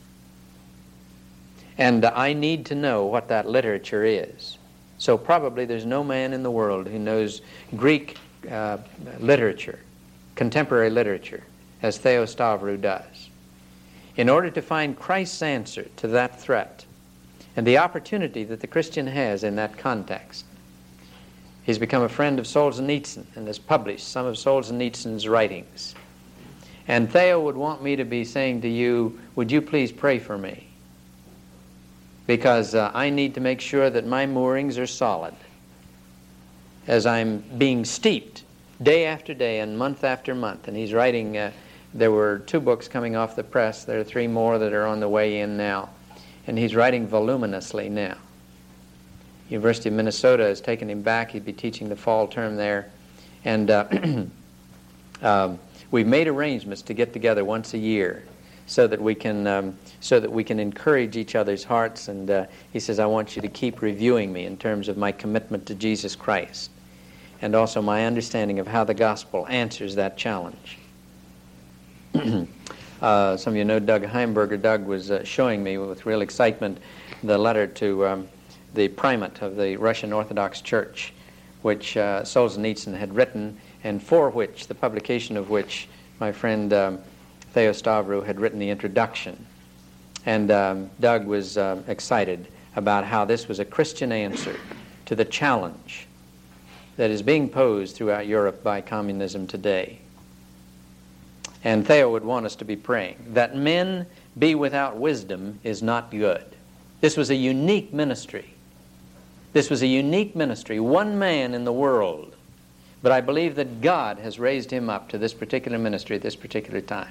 And I need to know what that literature is. So probably there's no man in the world who knows Greek uh, literature, contemporary literature, as Theo Stavru does. In order to find Christ's answer to that threat and the opportunity that the Christian has in that context, he's become a friend of Solzhenitsyn and has published some of Solzhenitsyn's writings. And Theo would want me to be saying to you, would you please pray for me? Because uh, I need to make sure that my moorings are solid as I'm being steeped day after day and month after month. And he's writing, uh, there were two books coming off the press. There are three more that are on the way in now. And he's writing voluminously now. University of Minnesota has taken him back. He'd be teaching the fall term there. And uh, um, we've made arrangements to get together once a year so that we can um, so that we can encourage each other's hearts. And uh, he says, I want you to keep reviewing me in terms of my commitment to Jesus Christ and also my understanding of how the gospel answers that challenge. uh, some of you know Doug Heimberger. Doug was uh, showing me with real excitement the letter to um, the primate of the Russian Orthodox Church, which uh, Solzhenitsyn had written, and for which, the publication of which, my friend um, Theo Stavru had written the introduction. And um, Doug was uh, excited about how this was a Christian answer to the challenge that is being posed throughout Europe by communism today. And Theo would want us to be praying. That men be without wisdom is not good. This was a unique ministry. This was a unique ministry, one man in the world. But I believe that God has raised him up to this particular ministry at this particular time.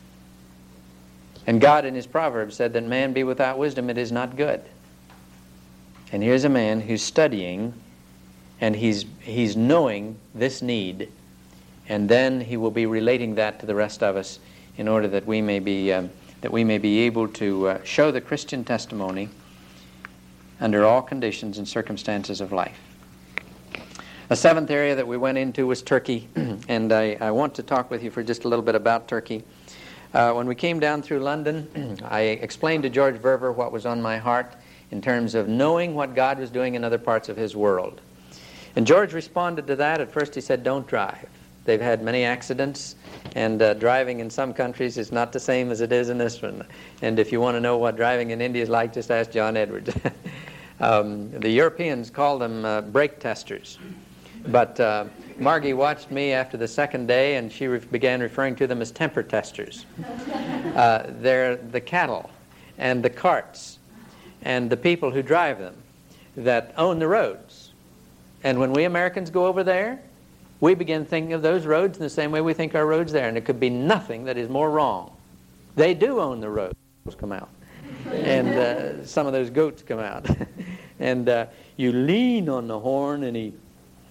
And God in his Proverbs said that man be without wisdom, it is not good. And here's a man who's studying, and he's he's knowing this need, and then he will be relating that to the rest of us in order that we may be um, that we may be able to uh, show the Christian testimony under all conditions and circumstances of life. A seventh area that we went into was Turkey, and I, I want to talk with you for just a little bit about Turkey. Uh, when we came down through London, I explained to George Verver what was on my heart in terms of knowing what God was doing in other parts of his world. And George responded to that. At first he said, don't drive. They've had many accidents, and uh, driving in some countries is not the same as it is in this one. And if you want to know what driving in India is like, just ask John Edwards. um, the Europeans call them uh, brake testers. But uh, Margie watched me after the second day, and she re- began referring to them as temper testers. Uh, they're the cattle and the carts and the people who drive them that own the roads. And when we Americans go over there, we begin thinking of those roads in the same way we think our roads there, and there could be nothing that is more wrong. They do own the roads. Come out. And uh, some of those goats come out. and uh, you lean on the horn, and he...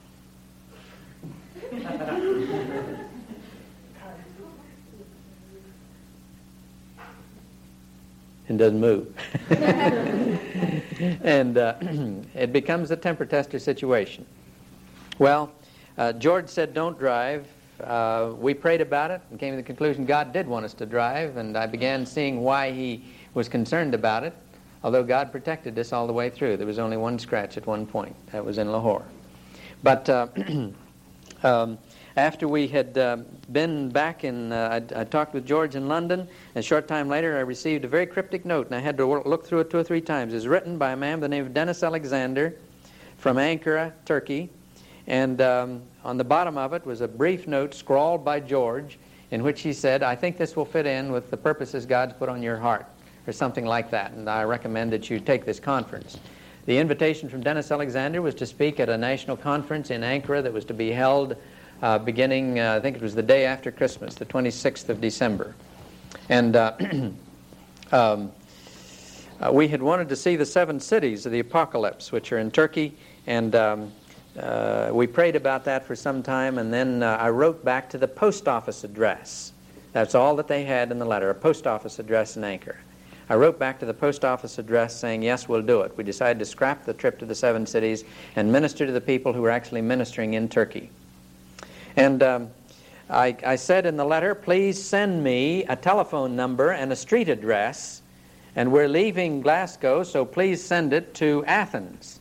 and doesn't move. and uh, it becomes a temper tester situation. Well, uh, George said, don't drive. Uh, we prayed about it and came to the conclusion God did want us to drive, and I began seeing why he was concerned about it, although God protected us all the way through. There was only one scratch at one point. That was in Lahore. But uh, um, after we had uh, been back in, uh, I, I talked with George in London, and a short time later I received a very cryptic note, and I had to look through it two or three times. It was written by a man by the name of Dennis Alexander from Ankara, Turkey, and um, on the bottom of it was a brief note scrawled by George in which he said, I think this will fit in with the purposes God's put on your heart, or something like that, and I recommend that you take this conference. The invitation from Dennis Alexander was to speak at a national conference in Ankara that was to be held uh, beginning, uh, I think it was the day after Christmas, the twenty-sixth of December. And uh, um, uh, we had wanted to see the seven cities of the apocalypse, which are in Turkey, and um, uh, we prayed about that for some time, and then uh, I wrote back to the post office address. That's all that they had in the letter, a post office address in Ankara. I wrote back to the post office address saying, yes, we'll do it. We decided to scrap the trip to the seven cities and minister to the people who were actually ministering in Turkey. And um, I, I said in the letter, please send me a telephone number and a street address, and we're leaving Glasgow, so please send it to Athens.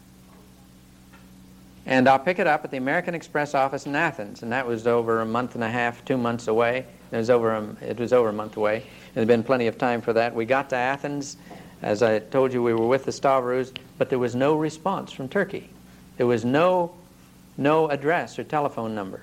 And I'll pick it up at the American Express office in Athens, and that was over a month and a half, two months away. It was over a, it was over a month away. There had been plenty of time for that. We got to Athens. As I told you, we were with the Stavros, but there was no response from Turkey. There was no, no address or telephone number.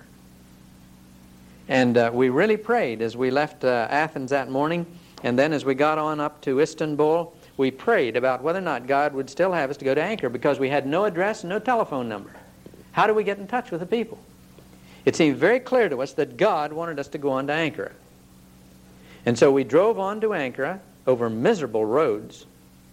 And uh, we really prayed as we left uh, Athens that morning, and then as we got on up to Istanbul, we prayed about whether or not God would still have us to go to Ankara, because we had no address and no telephone number. How do we get in touch with the people? It seemed very clear to us that God wanted us to go on to Ankara. And so we drove on to Ankara over miserable roads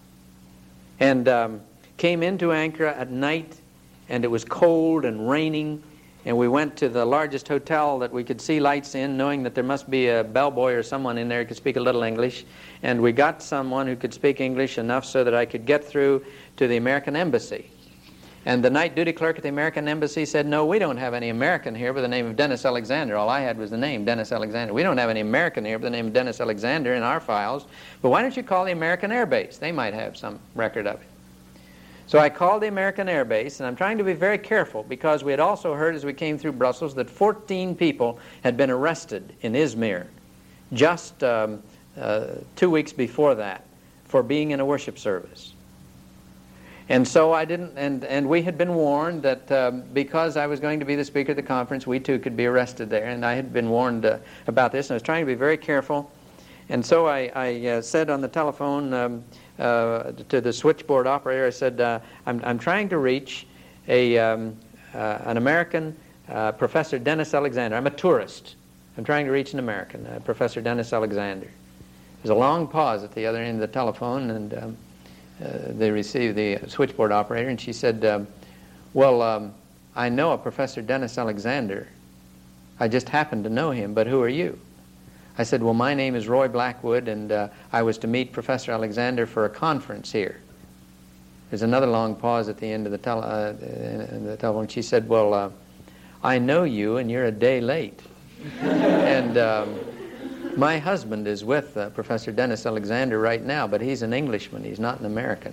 and um, came into Ankara at night, and it was cold and raining, and we went to the largest hotel that we could see lights in, knowing that there must be a bellboy or someone in there who could speak a little English. And we got someone who could speak English enough so that I could get through to the American Embassy. And the night duty clerk at the American Embassy said, no, we don't have any American here by the name of Dennis Alexander. All I had was the name, Dennis Alexander. We don't have any American here by the name of Dennis Alexander in our files. But why don't you call the American Air Base? They might have some record of it. So I called the American Air Base, and I'm trying to be very careful, because we had also heard as we came through Brussels that fourteen people had been arrested in Izmir just um, uh, two weeks before that for being in a worship service. And so I didn't, and, and we had been warned that um, because I was going to be the speaker at the conference, we too could be arrested there. And I had been warned uh, about this, and I was trying to be very careful. And so I, I uh, said on the telephone um, uh, to the switchboard operator, I said, uh, I'm, I'm trying to reach a, um, uh, an American uh, Professor Dennis Alexander. I'm a tourist. I'm trying to reach an American, uh, Professor Dennis Alexander. There's a long pause at the other end of the telephone, and um, Uh, they received the switchboard operator, and she said, um, well, um, I know a Professor Dennis Alexander. I just happen to know him, but who are you? I said, well, my name is Roy Blackwood, and uh, I was to meet Professor Alexander for a conference here. There's another long pause at the end of the, tele uh, the telephone. She said, well, uh, I know you, and you're a day late. and um, my husband is with uh, Professor Dennis Alexander right now, but he's an Englishman. He's not an American.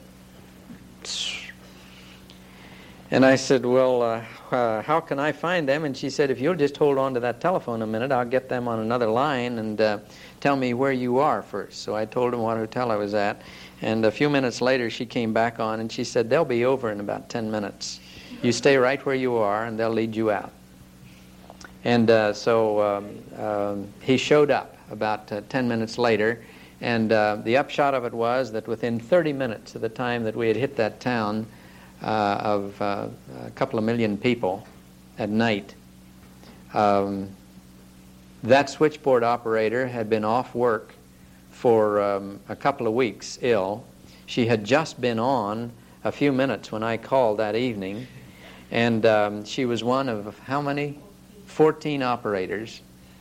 And I said, well, uh, uh, how can I find them? And she said, if you'll just hold on to that telephone a minute, I'll get them on another line and uh, tell me where you are first. So I told him what hotel I was at. And a few minutes later, she came back on, and she said, they'll be over in about ten minutes. You stay right where you are, and they'll lead you out. And uh, so um, um, he showed up about uh, ten minutes later, and uh, the upshot of it was that within thirty minutes of the time that we had hit that town uh, of uh, a couple of million people at night, um, that switchboard operator had been off work for um, a couple of weeks ill. She had just been on a few minutes when I called that evening, and um, she was one of how many? fourteen operators.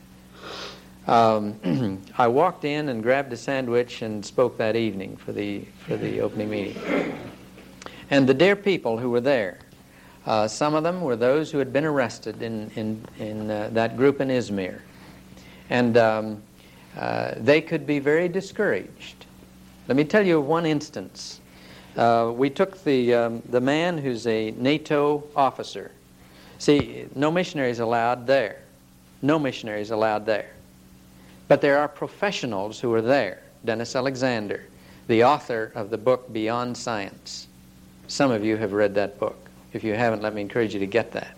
Um, I walked in and grabbed a sandwich and spoke that evening for the for the opening meeting. And the dear people who were there Uh, some of them were those who had been arrested in, in, in uh, that group in Izmir. And um, uh, they could be very discouraged. Let me tell you of one instance. Uh, we took the, um, the man who's a NATO officer. See, no missionaries allowed there. No missionaries allowed there. But there are professionals who are there. Dennis Alexander, the author of the book Beyond Science. Some of you have read that book. If you haven't, let me encourage you to get that.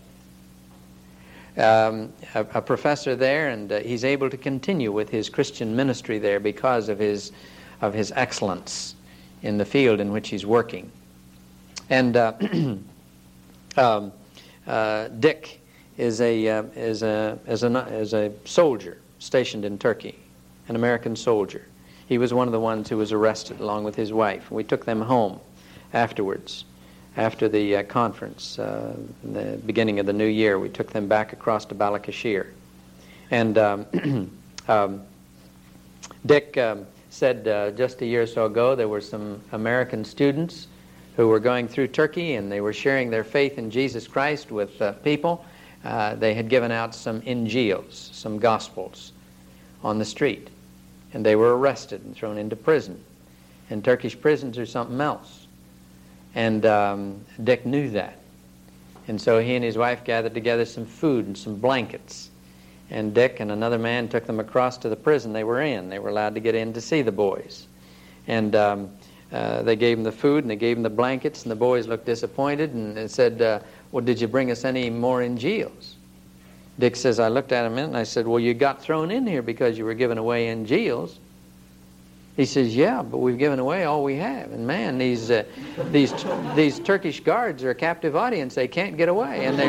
Um, a, a professor there, and uh, he's able to continue with his Christian ministry there because of his, of his excellence in the field in which he's working. And uh, um, uh, Dick is a, uh, is, a, is, a, is a soldier stationed in Turkey, an American soldier. He was one of the ones who was arrested along with his wife. We took them home afterwards. After the uh, conference, uh, in the beginning of the new year, we took them back across to Balakashir. And um, um, Dick um, said uh, just a year or so ago there were some American students who were going through Turkey, and they were sharing their faith in Jesus Christ with uh, people. Uh, they had given out some Injils, some Gospels, on the street. And they were arrested and thrown into prison. And Turkish prisons are something else. And um, Dick knew that. And so he and his wife gathered together some food and some blankets. And Dick and another man took them across to the prison they were in. They were allowed to get in to see the boys. And um, uh, they gave them the food and they gave them the blankets, and the boys looked disappointed and they said, uh, well, did you bring us any more Injils? Dick says, I looked at him and I said, well, you got thrown in here because you were giving away Injils. He says, yeah, but we've given away all we have. And man, these uh, these these Turkish guards are a captive audience. They can't get away, and they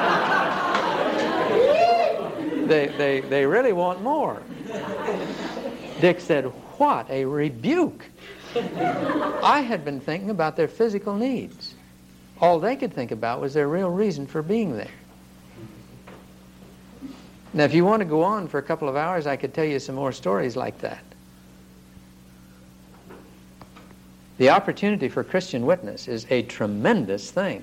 really they they they really want more. Dick said, what a rebuke. I had been thinking about their physical needs. All they could think about was their real reason for being there. Now, if you want to go on for a couple of hours, I could tell you some more stories like that. The opportunity for Christian witness is a tremendous thing.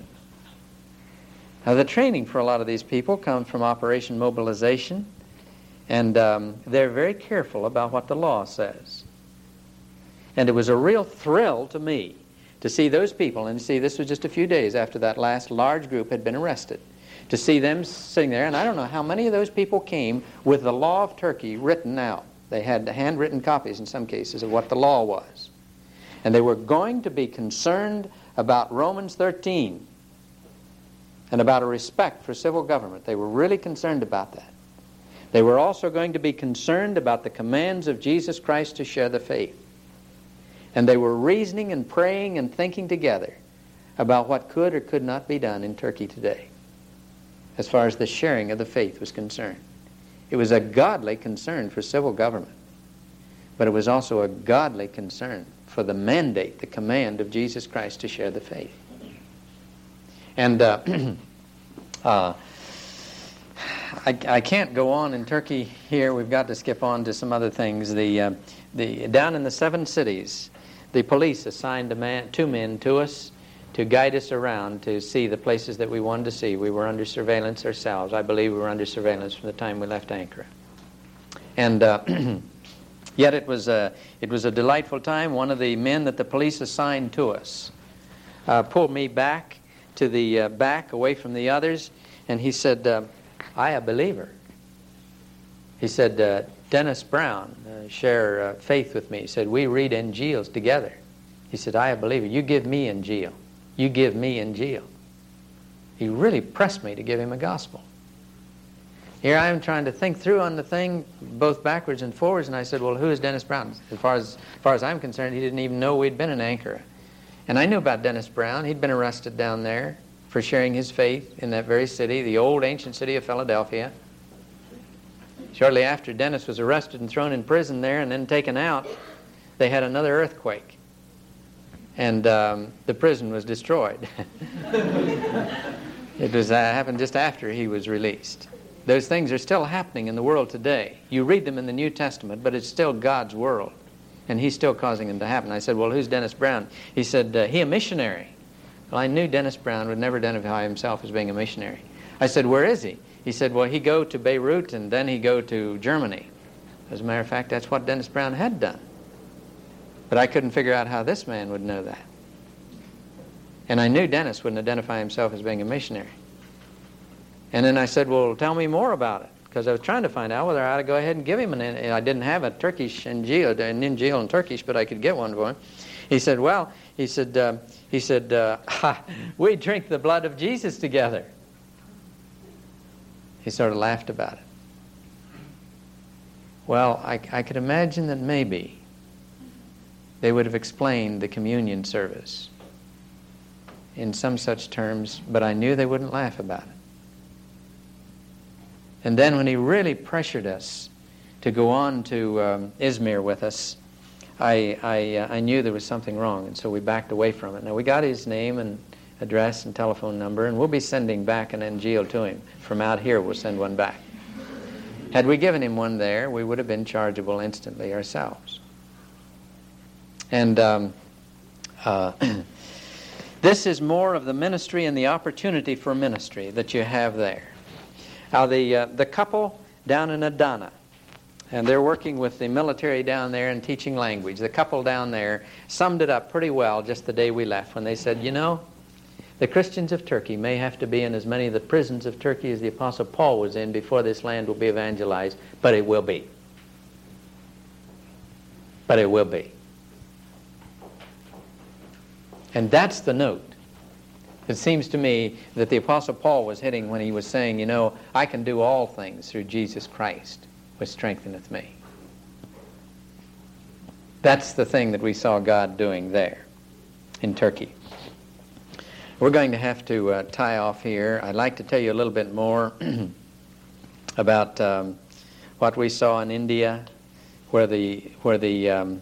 Now, the training for a lot of these people comes from Operation Mobilization, and um, they're very careful about what the law says. And it was a real thrill to me to see those people, and see, this was just a few days after that last large group had been arrested, to see them sitting there, and I don't know how many of those people came with the law of Turkey written out. They had handwritten copies in some cases of what the law was. And they were going to be concerned about Romans thirteen and about a respect for civil government. They were really concerned about that. They were also going to be concerned about the commands of Jesus Christ to share the faith. And they were reasoning and praying and thinking together about what could or could not be done in Turkey today as far as the sharing of the faith was concerned. It was a godly concern for civil government, but it was also a godly concern for the mandate, the command of Jesus Christ to share the faith. And uh, uh, I, I can't go on in Turkey here. We've got to skip on to some other things. The, uh, the, down in the seven cities, the police assigned a man, two men to us to guide us around to see the places that we wanted to see. We were under surveillance ourselves. I believe we were under surveillance from the time we left Ankara. And uh, Yet it was, a, it was a delightful time. One of the men that the police assigned to us uh, pulled me back to the uh, back, away from the others, and he said, uh, I a believer. He said, uh, Dennis Brown, uh, share uh, faith with me. He said, we read Injils together. He said, I a believer. You give me Injil. You give me Injil. He really pressed me to give him a gospel. Here I am trying to think through on the thing, both backwards and forwards, and I said, well, who is Dennis Brown? As far as, as far as I'm concerned, he didn't even know we'd been in Ankara. And I knew about Dennis Brown. He'd been arrested down there for sharing his faith in that very city, the old ancient city of Philadelphia. Shortly after Dennis was arrested and thrown in prison there and then taken out, they had another earthquake. And um, the prison was destroyed. It was uh, happened just after he was released. Those things are still happening in the world today. You read them in the New Testament, but it's still God's world. And he's still causing them to happen. I said, well, who's Dennis Brown? He said, uh, he a missionary Well, I knew Dennis Brown would never identify himself as being a missionary. I said, where is he? He said, well, he go to Beirut and then he go to Germany. As a matter of fact, that's what Dennis Brown had done. But I couldn't figure out how this man would know that. And I knew Dennis wouldn't identify himself as being a missionary. And then I said, well, tell me more about it. Because I was trying to find out whether I ought to go ahead and give him an... I didn't have a Turkish Injil, an Injil in Turkish, but I could get one for him. He said, well, he said, uh, he said, uh, ha, we drink the blood of Jesus together. He sort of laughed about it. Well, I, I could imagine that maybe they would have explained the communion service in some such terms, but I knew they wouldn't laugh about it. And then when he really pressured us to go on to um, Izmir with us, I, I, uh, I knew there was something wrong, and so we backed away from it. Now, we got his name and address and telephone number, and we'll be sending back an Injil to him. From out here, we'll send one back. Had we given him one there, we would have been chargeable instantly ourselves. And um, uh, this is more of the ministry and the opportunity for ministry that you have there. Now, the, uh, the couple down in Adana, and they're working with the military down there and teaching language. The couple down there summed it up pretty well just the day we left when they said, you know, the Christians of Turkey may have to be in as many of the prisons of Turkey as the Apostle Paul was in before this land will be evangelized, but it will be. But it will be. And that's the note. It seems to me that the Apostle Paul was hitting when he was saying, you know, I can do all things through Jesus Christ, which strengtheneth me. That's the thing that we saw God doing there in Turkey. We're going to have to uh, tie off here. I'd like to tell you a little bit more about um, what we saw in India, where the where the um,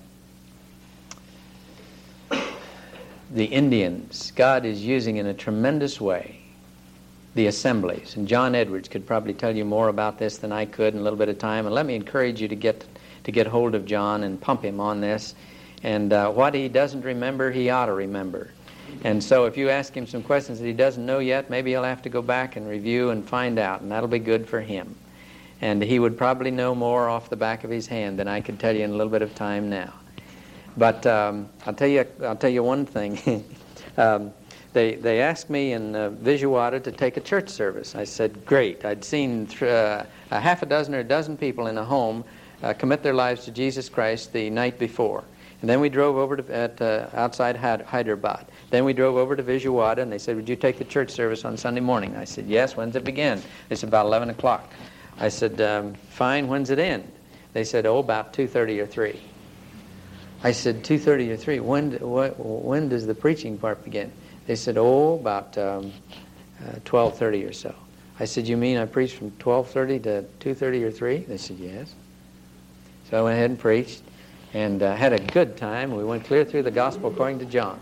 the Indians, God is using in a tremendous way the assemblies. And John Edwards could probably tell you more about this than I could in a little bit of time. And let me encourage you to get to get hold of John and pump him on this. And uh, what he doesn't remember, he ought to remember. And so if you ask him some questions that he doesn't know yet, maybe he'll have to go back and review and find out, and that'll be good for him. And he would probably know more off the back of his hand than I could tell you in a little bit of time now. But um, I'll tell you, I'll tell you one thing. um, they they asked me in uh, Visuwada to take a church service. I said, great. I'd seen th- uh, a half a dozen or a dozen people in a home uh, commit their lives to Jesus Christ the night before. And then we drove over to at uh, outside Hyderabad. Then we drove over to Visuwada, and they said, would you take the church service on Sunday morning? I said, yes. When's it begin? They said, about eleven o'clock. I said, um, fine. When's it end? They said, oh, about two thirty or three. I said, two thirty or three. When, wh- when does the preaching part begin? They said, oh, about um, uh, twelve thirty or so. I said, you mean I preached from twelve thirty to two thirty or three? They said, yes. So I went ahead and preached and uh, had a good time. We went clear through the Gospel according to John.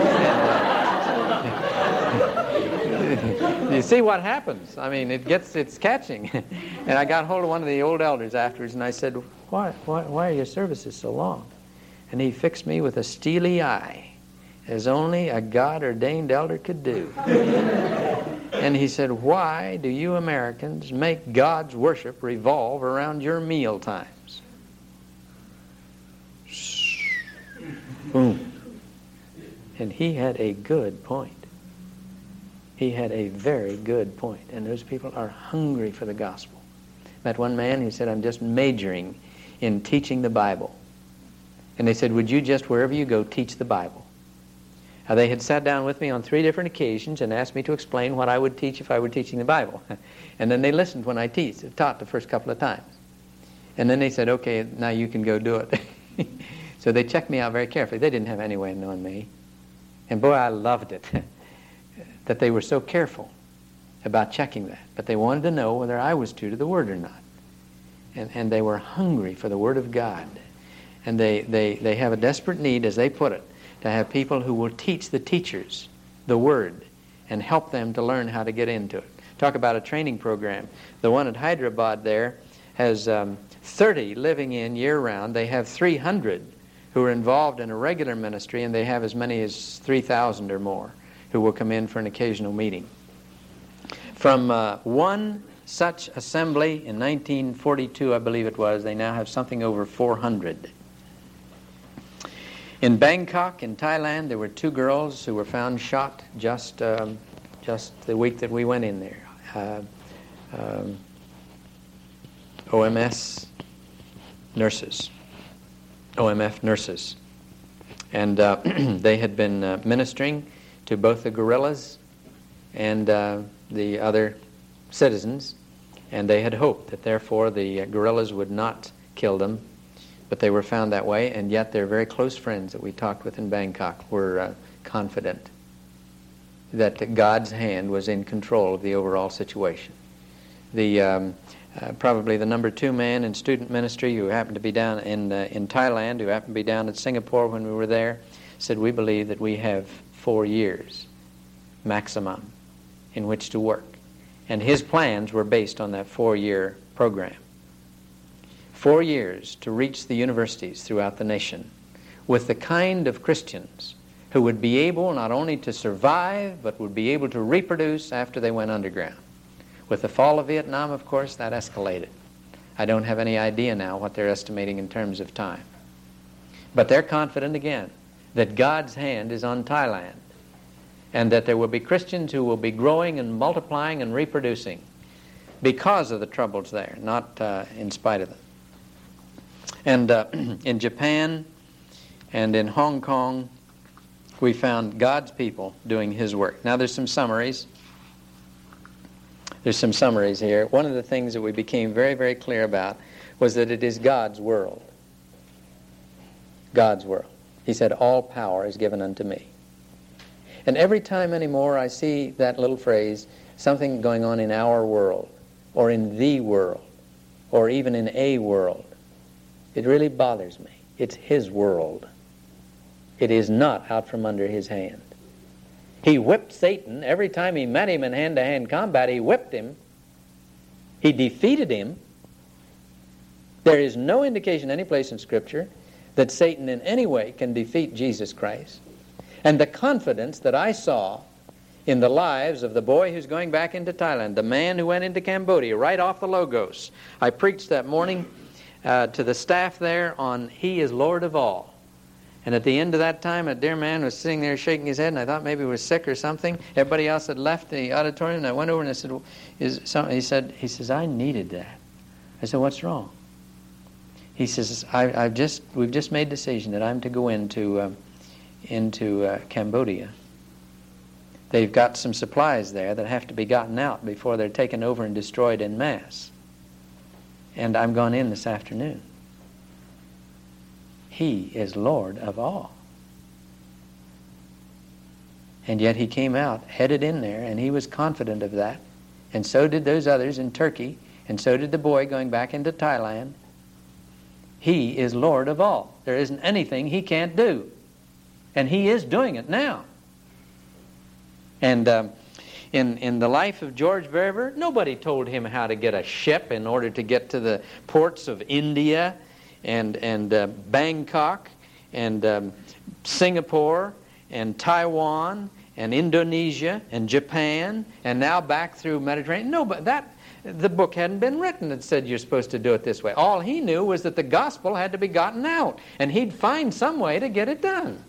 And, uh, you see what happens. I mean, it gets, it's catching. And I got hold of one of the old elders afterwards, and I said, why, why, why are your services so long? And he fixed me with a steely eye, as only a God-ordained elder could do. And he said, why do you Americans make God's worship revolve around your meal times? Boom. And he had a good point. He had a very good point. And those people are hungry for the gospel. Met one man who said, I'm just majoring in teaching the Bible. And they said, would you just, wherever you go, teach the Bible? Now, they had sat down with me on three different occasions and asked me to explain what I would teach if I were teaching the Bible. And then they listened when I teach, taught the first couple of times. And then they said, okay, now you can go do it. So they checked me out very carefully. They didn't have any way of knowing me. And boy, I loved it, that they were so careful about checking that. But they wanted to know whether I was true to the Word or not. And, and they were hungry for the Word of God. And they, they, they have a desperate need, as they put it, to have people who will teach the teachers the Word and help them to learn how to get into it. Talk about a training program. The one at Hyderabad there has um, thirty living in year-round. They have three hundred who are involved in a regular ministry, and they have as many as three thousand or more who will come in for an occasional meeting. From uh, one such assembly in nineteen forty-two, I believe it was, they now have something over four hundred. In Bangkok, in Thailand, there were two girls who were found shot just um, just the week that we went in there. Uh, um, O M S nurses, O M F nurses. And uh, they had been uh, ministering to both the guerrillas and uh, the other citizens, and they had hoped that therefore the uh, guerrillas would not kill them, but they were found that way, and yet their very close friends that we talked with in Bangkok were uh, confident that God's hand was in control of the overall situation. The um, uh, probably the number two man in student ministry who happened to be down in uh, in Thailand, who happened to be down in Singapore when we were there, said, we believe that we have four years maximum in which to work. And his plans were based on that four-year program. Four years to reach the universities throughout the nation with the kind of Christians who would be able not only to survive, but would be able to reproduce after they went underground. With the fall of Vietnam, of course, that escalated. I don't have any idea now what they're estimating in terms of time. But they're confident again that God's hand is on Thailand, and that there will be Christians who will be growing and multiplying and reproducing because of the troubles there, not uh, in spite of them. And uh, in Japan and in Hong Kong, we found God's people doing His work. Now there's some summaries. There's some summaries here. One of the things that we became very, very clear about was that it is God's world. God's world. He said, all power is given unto me. And every time anymore I see that little phrase, something going on in our world, or in the world, or even in a world, it really bothers me. It's His world. It is not out from under His hand. He whipped Satan. Every time he met him in hand-to-hand combat, he whipped him. He defeated him. There is no indication any place in Scripture that Satan in any way can defeat Jesus Christ. And the confidence that I saw in the lives of the boy who's going back into Thailand, the man who went into Cambodia, right off the Logos. I preached that morning uh, to the staff there on He is Lord of all. And at the end of that time, a dear man was sitting there shaking his head, and I thought maybe he was sick or something. Everybody else had left the auditorium, and I went over and I said, well, is some, he said, he says, I needed that. I said, what's wrong? He says, I, I've just, we've just made a decision that I'm to go into, uh, into uh, Cambodia. They've got some supplies there that have to be gotten out before they're taken over and destroyed en masse. And I'm going in this afternoon. He is Lord of all. And yet he came out, headed in there, and he was confident of that. And so did those others in Turkey, and so did the boy going back into Thailand. He is Lord of all. There isn't anything he can't do. And he is doing it now. And um, in, in the life of George Verver, nobody told him how to get a ship in order to get to the ports of India and and uh, Bangkok and um, Singapore and Taiwan and Indonesia and Japan and now back through Mediterranean. No, but that the book hadn't been written that said you're supposed to do it this way. All he knew was that the gospel had to be gotten out, and he'd find some way to get it done.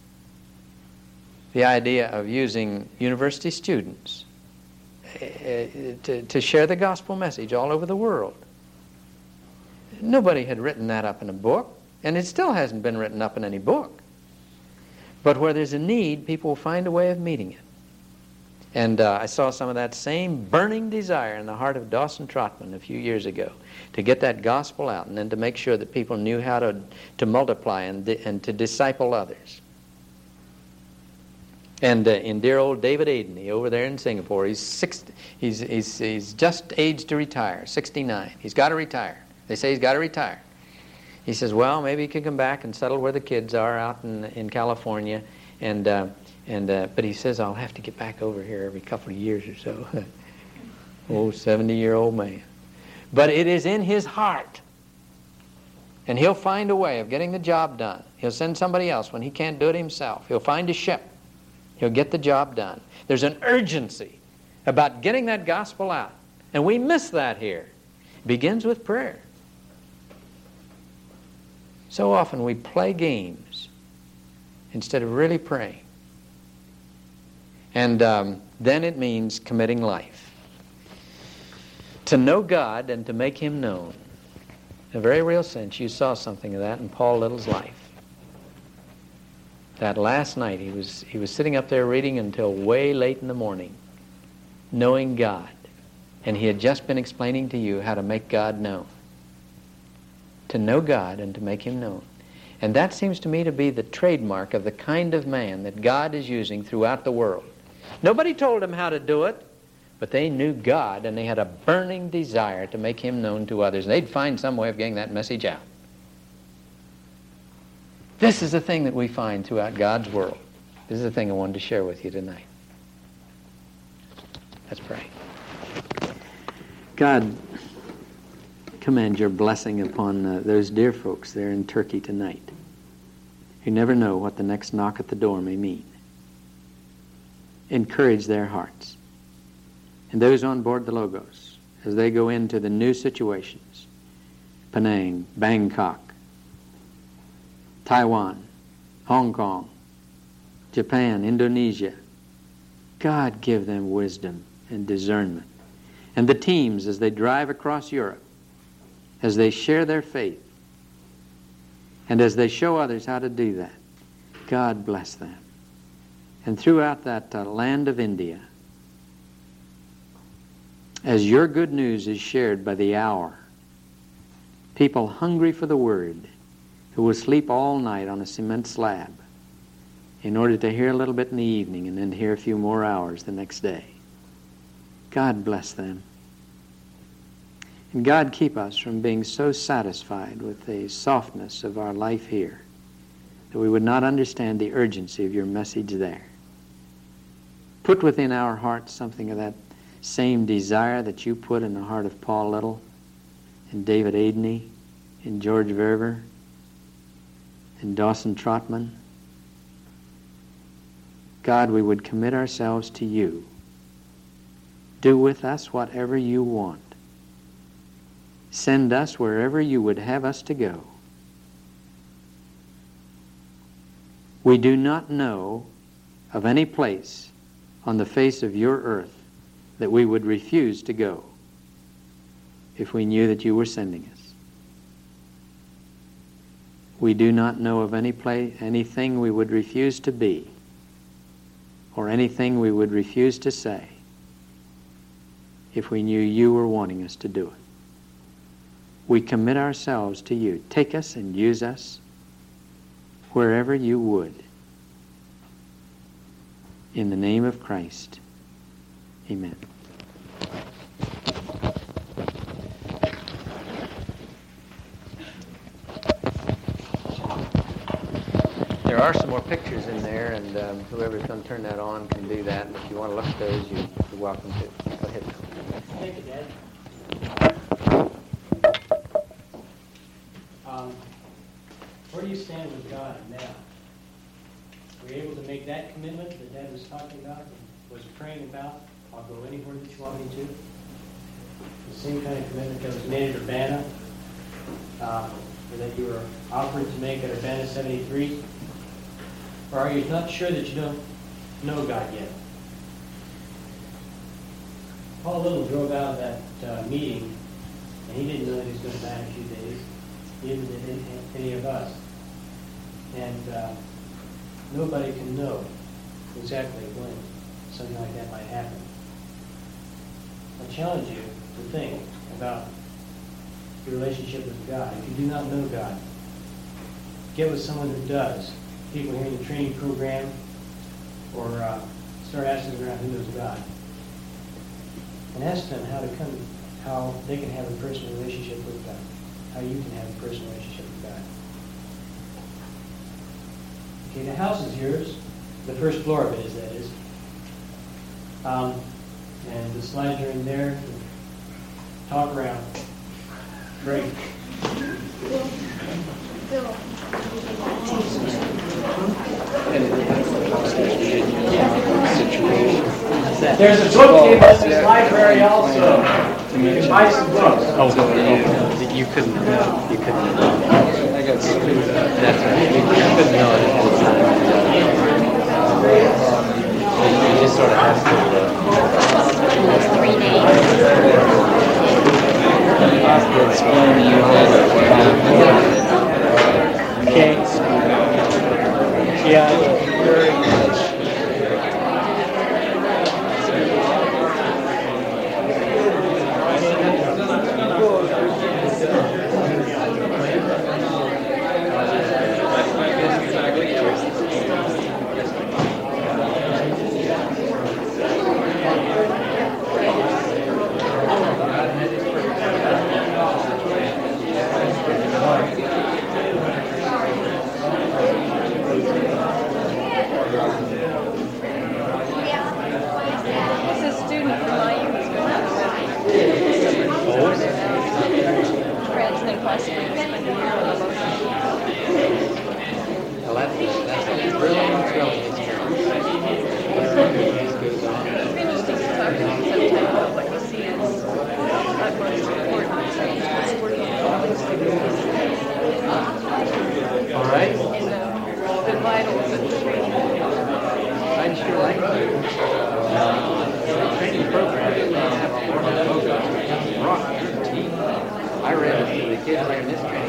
The idea of using university students uh, to, to share the gospel message all over the world. Nobody had written that up in a book, and it still hasn't been written up in any book. But where there's a need, people will find a way of meeting it. And uh, I saw some of that same burning desire in the heart of Dawson Trotman a few years ago to get that gospel out and then to make sure that people knew how to, to multiply and, di- and to disciple others. And uh, in dear old David Adeney over there in Singapore, he's, sixty, he's, he's, he's just aged to retire, sixty-nine. He's got to retire. They say he's got to retire. He says, well, maybe he can come back and settle where the kids are out in, in California. And, uh, and, uh, but he says, I'll have to get back over here every couple of years or so. Oh, seventy-year-old man. But it is in his heart. And he'll find a way of getting the job done. He'll send somebody else when he can't do it himself. He'll find a ship. He'll get the job done. There's an urgency about getting that gospel out. And we miss that here. It begins with prayer. So often we play games instead of really praying. And um, then it means committing life. To know God and to make Him known. In a very real sense, you saw something of that in Paul Little's life. That last night, he was, he was sitting up there reading until way late in the morning, knowing God. And he had just been explaining to you how to make God known. To know God and to make Him known. And that seems to me to be the trademark of the kind of man that God is using throughout the world. Nobody told them how to do it, but they knew God and they had a burning desire to make Him known to others. And they'd find some way of getting that message out. This is the thing that we find throughout God's world. This is the thing I wanted to share with you tonight. Let's pray. God, command your blessing upon uh, those dear folks there in Turkey tonight. You never know what the next knock at the door may mean. Encourage their hearts. And those on board the Logos, as they go into the new situations, Penang, Bangkok, Taiwan, Hong Kong, Japan, Indonesia, God give them wisdom and discernment. And the teams as they drive across Europe, as they share their faith, and as they show others how to do that, God bless them. And throughout that uh, land of India, as your good news is shared by the hour, people hungry for the Word, who will sleep all night on a cement slab in order to hear a little bit in the evening and then hear a few more hours the next day. God bless them. And God keep us from being so satisfied with the softness of our life here that we would not understand the urgency of your message there. Put within our hearts something of that same desire that you put in the heart of Paul Little and David Adeney and George Verver and Dawson Trotman. God, we would commit ourselves to you. Do with us whatever you want. Send us wherever you would have us to go. We do not know of any place on the face of your earth that we would refuse to go if we knew that you were sending us. We do not know of any place, anything we would refuse to be, or anything we would refuse to say if we knew you were wanting us to do it. We commit ourselves to you. Take us and use us wherever you would. In the name of Christ, amen. There are some more pictures in there, and um, whoever's going to turn that on can do that. And if you want to look at those, you, you're welcome to. Go ahead. Thank you, Dad. Um, where do you stand with God now? Were you able to make that commitment that Dad was talking about and was praying about? I'll go anywhere that you want me to. The same kind of commitment that was made at Urbana, uh, or that you were offered to make at Urbana seventy-three? Or are you not sure that you don't know God yet? Paul Little drove out of that uh, meeting, and he didn't know that he was going to die in a few days. Neither did any of us. And uh, nobody can know exactly when something like that might happen. I challenge you to think about your relationship with God. If you do not know God, get with someone who does. People here in the training program, or uh, start asking around who knows God. And ask them how to come, how they can have a personal relationship with God. How you can have a personal relationship with God. Okay, the house is yours. The first floor of it is, that is. Um, and the slides are in there. Talk around. Great. Bill. Bill. There's a book table in this library also. You can buy some books. Oh, oh, you couldn't, you couldn't. I got That's right. You couldn't know it at the time. You just sort of have to. Three names. Explain you had. Okay. Yeah. Very much. I read it for the kids in this training.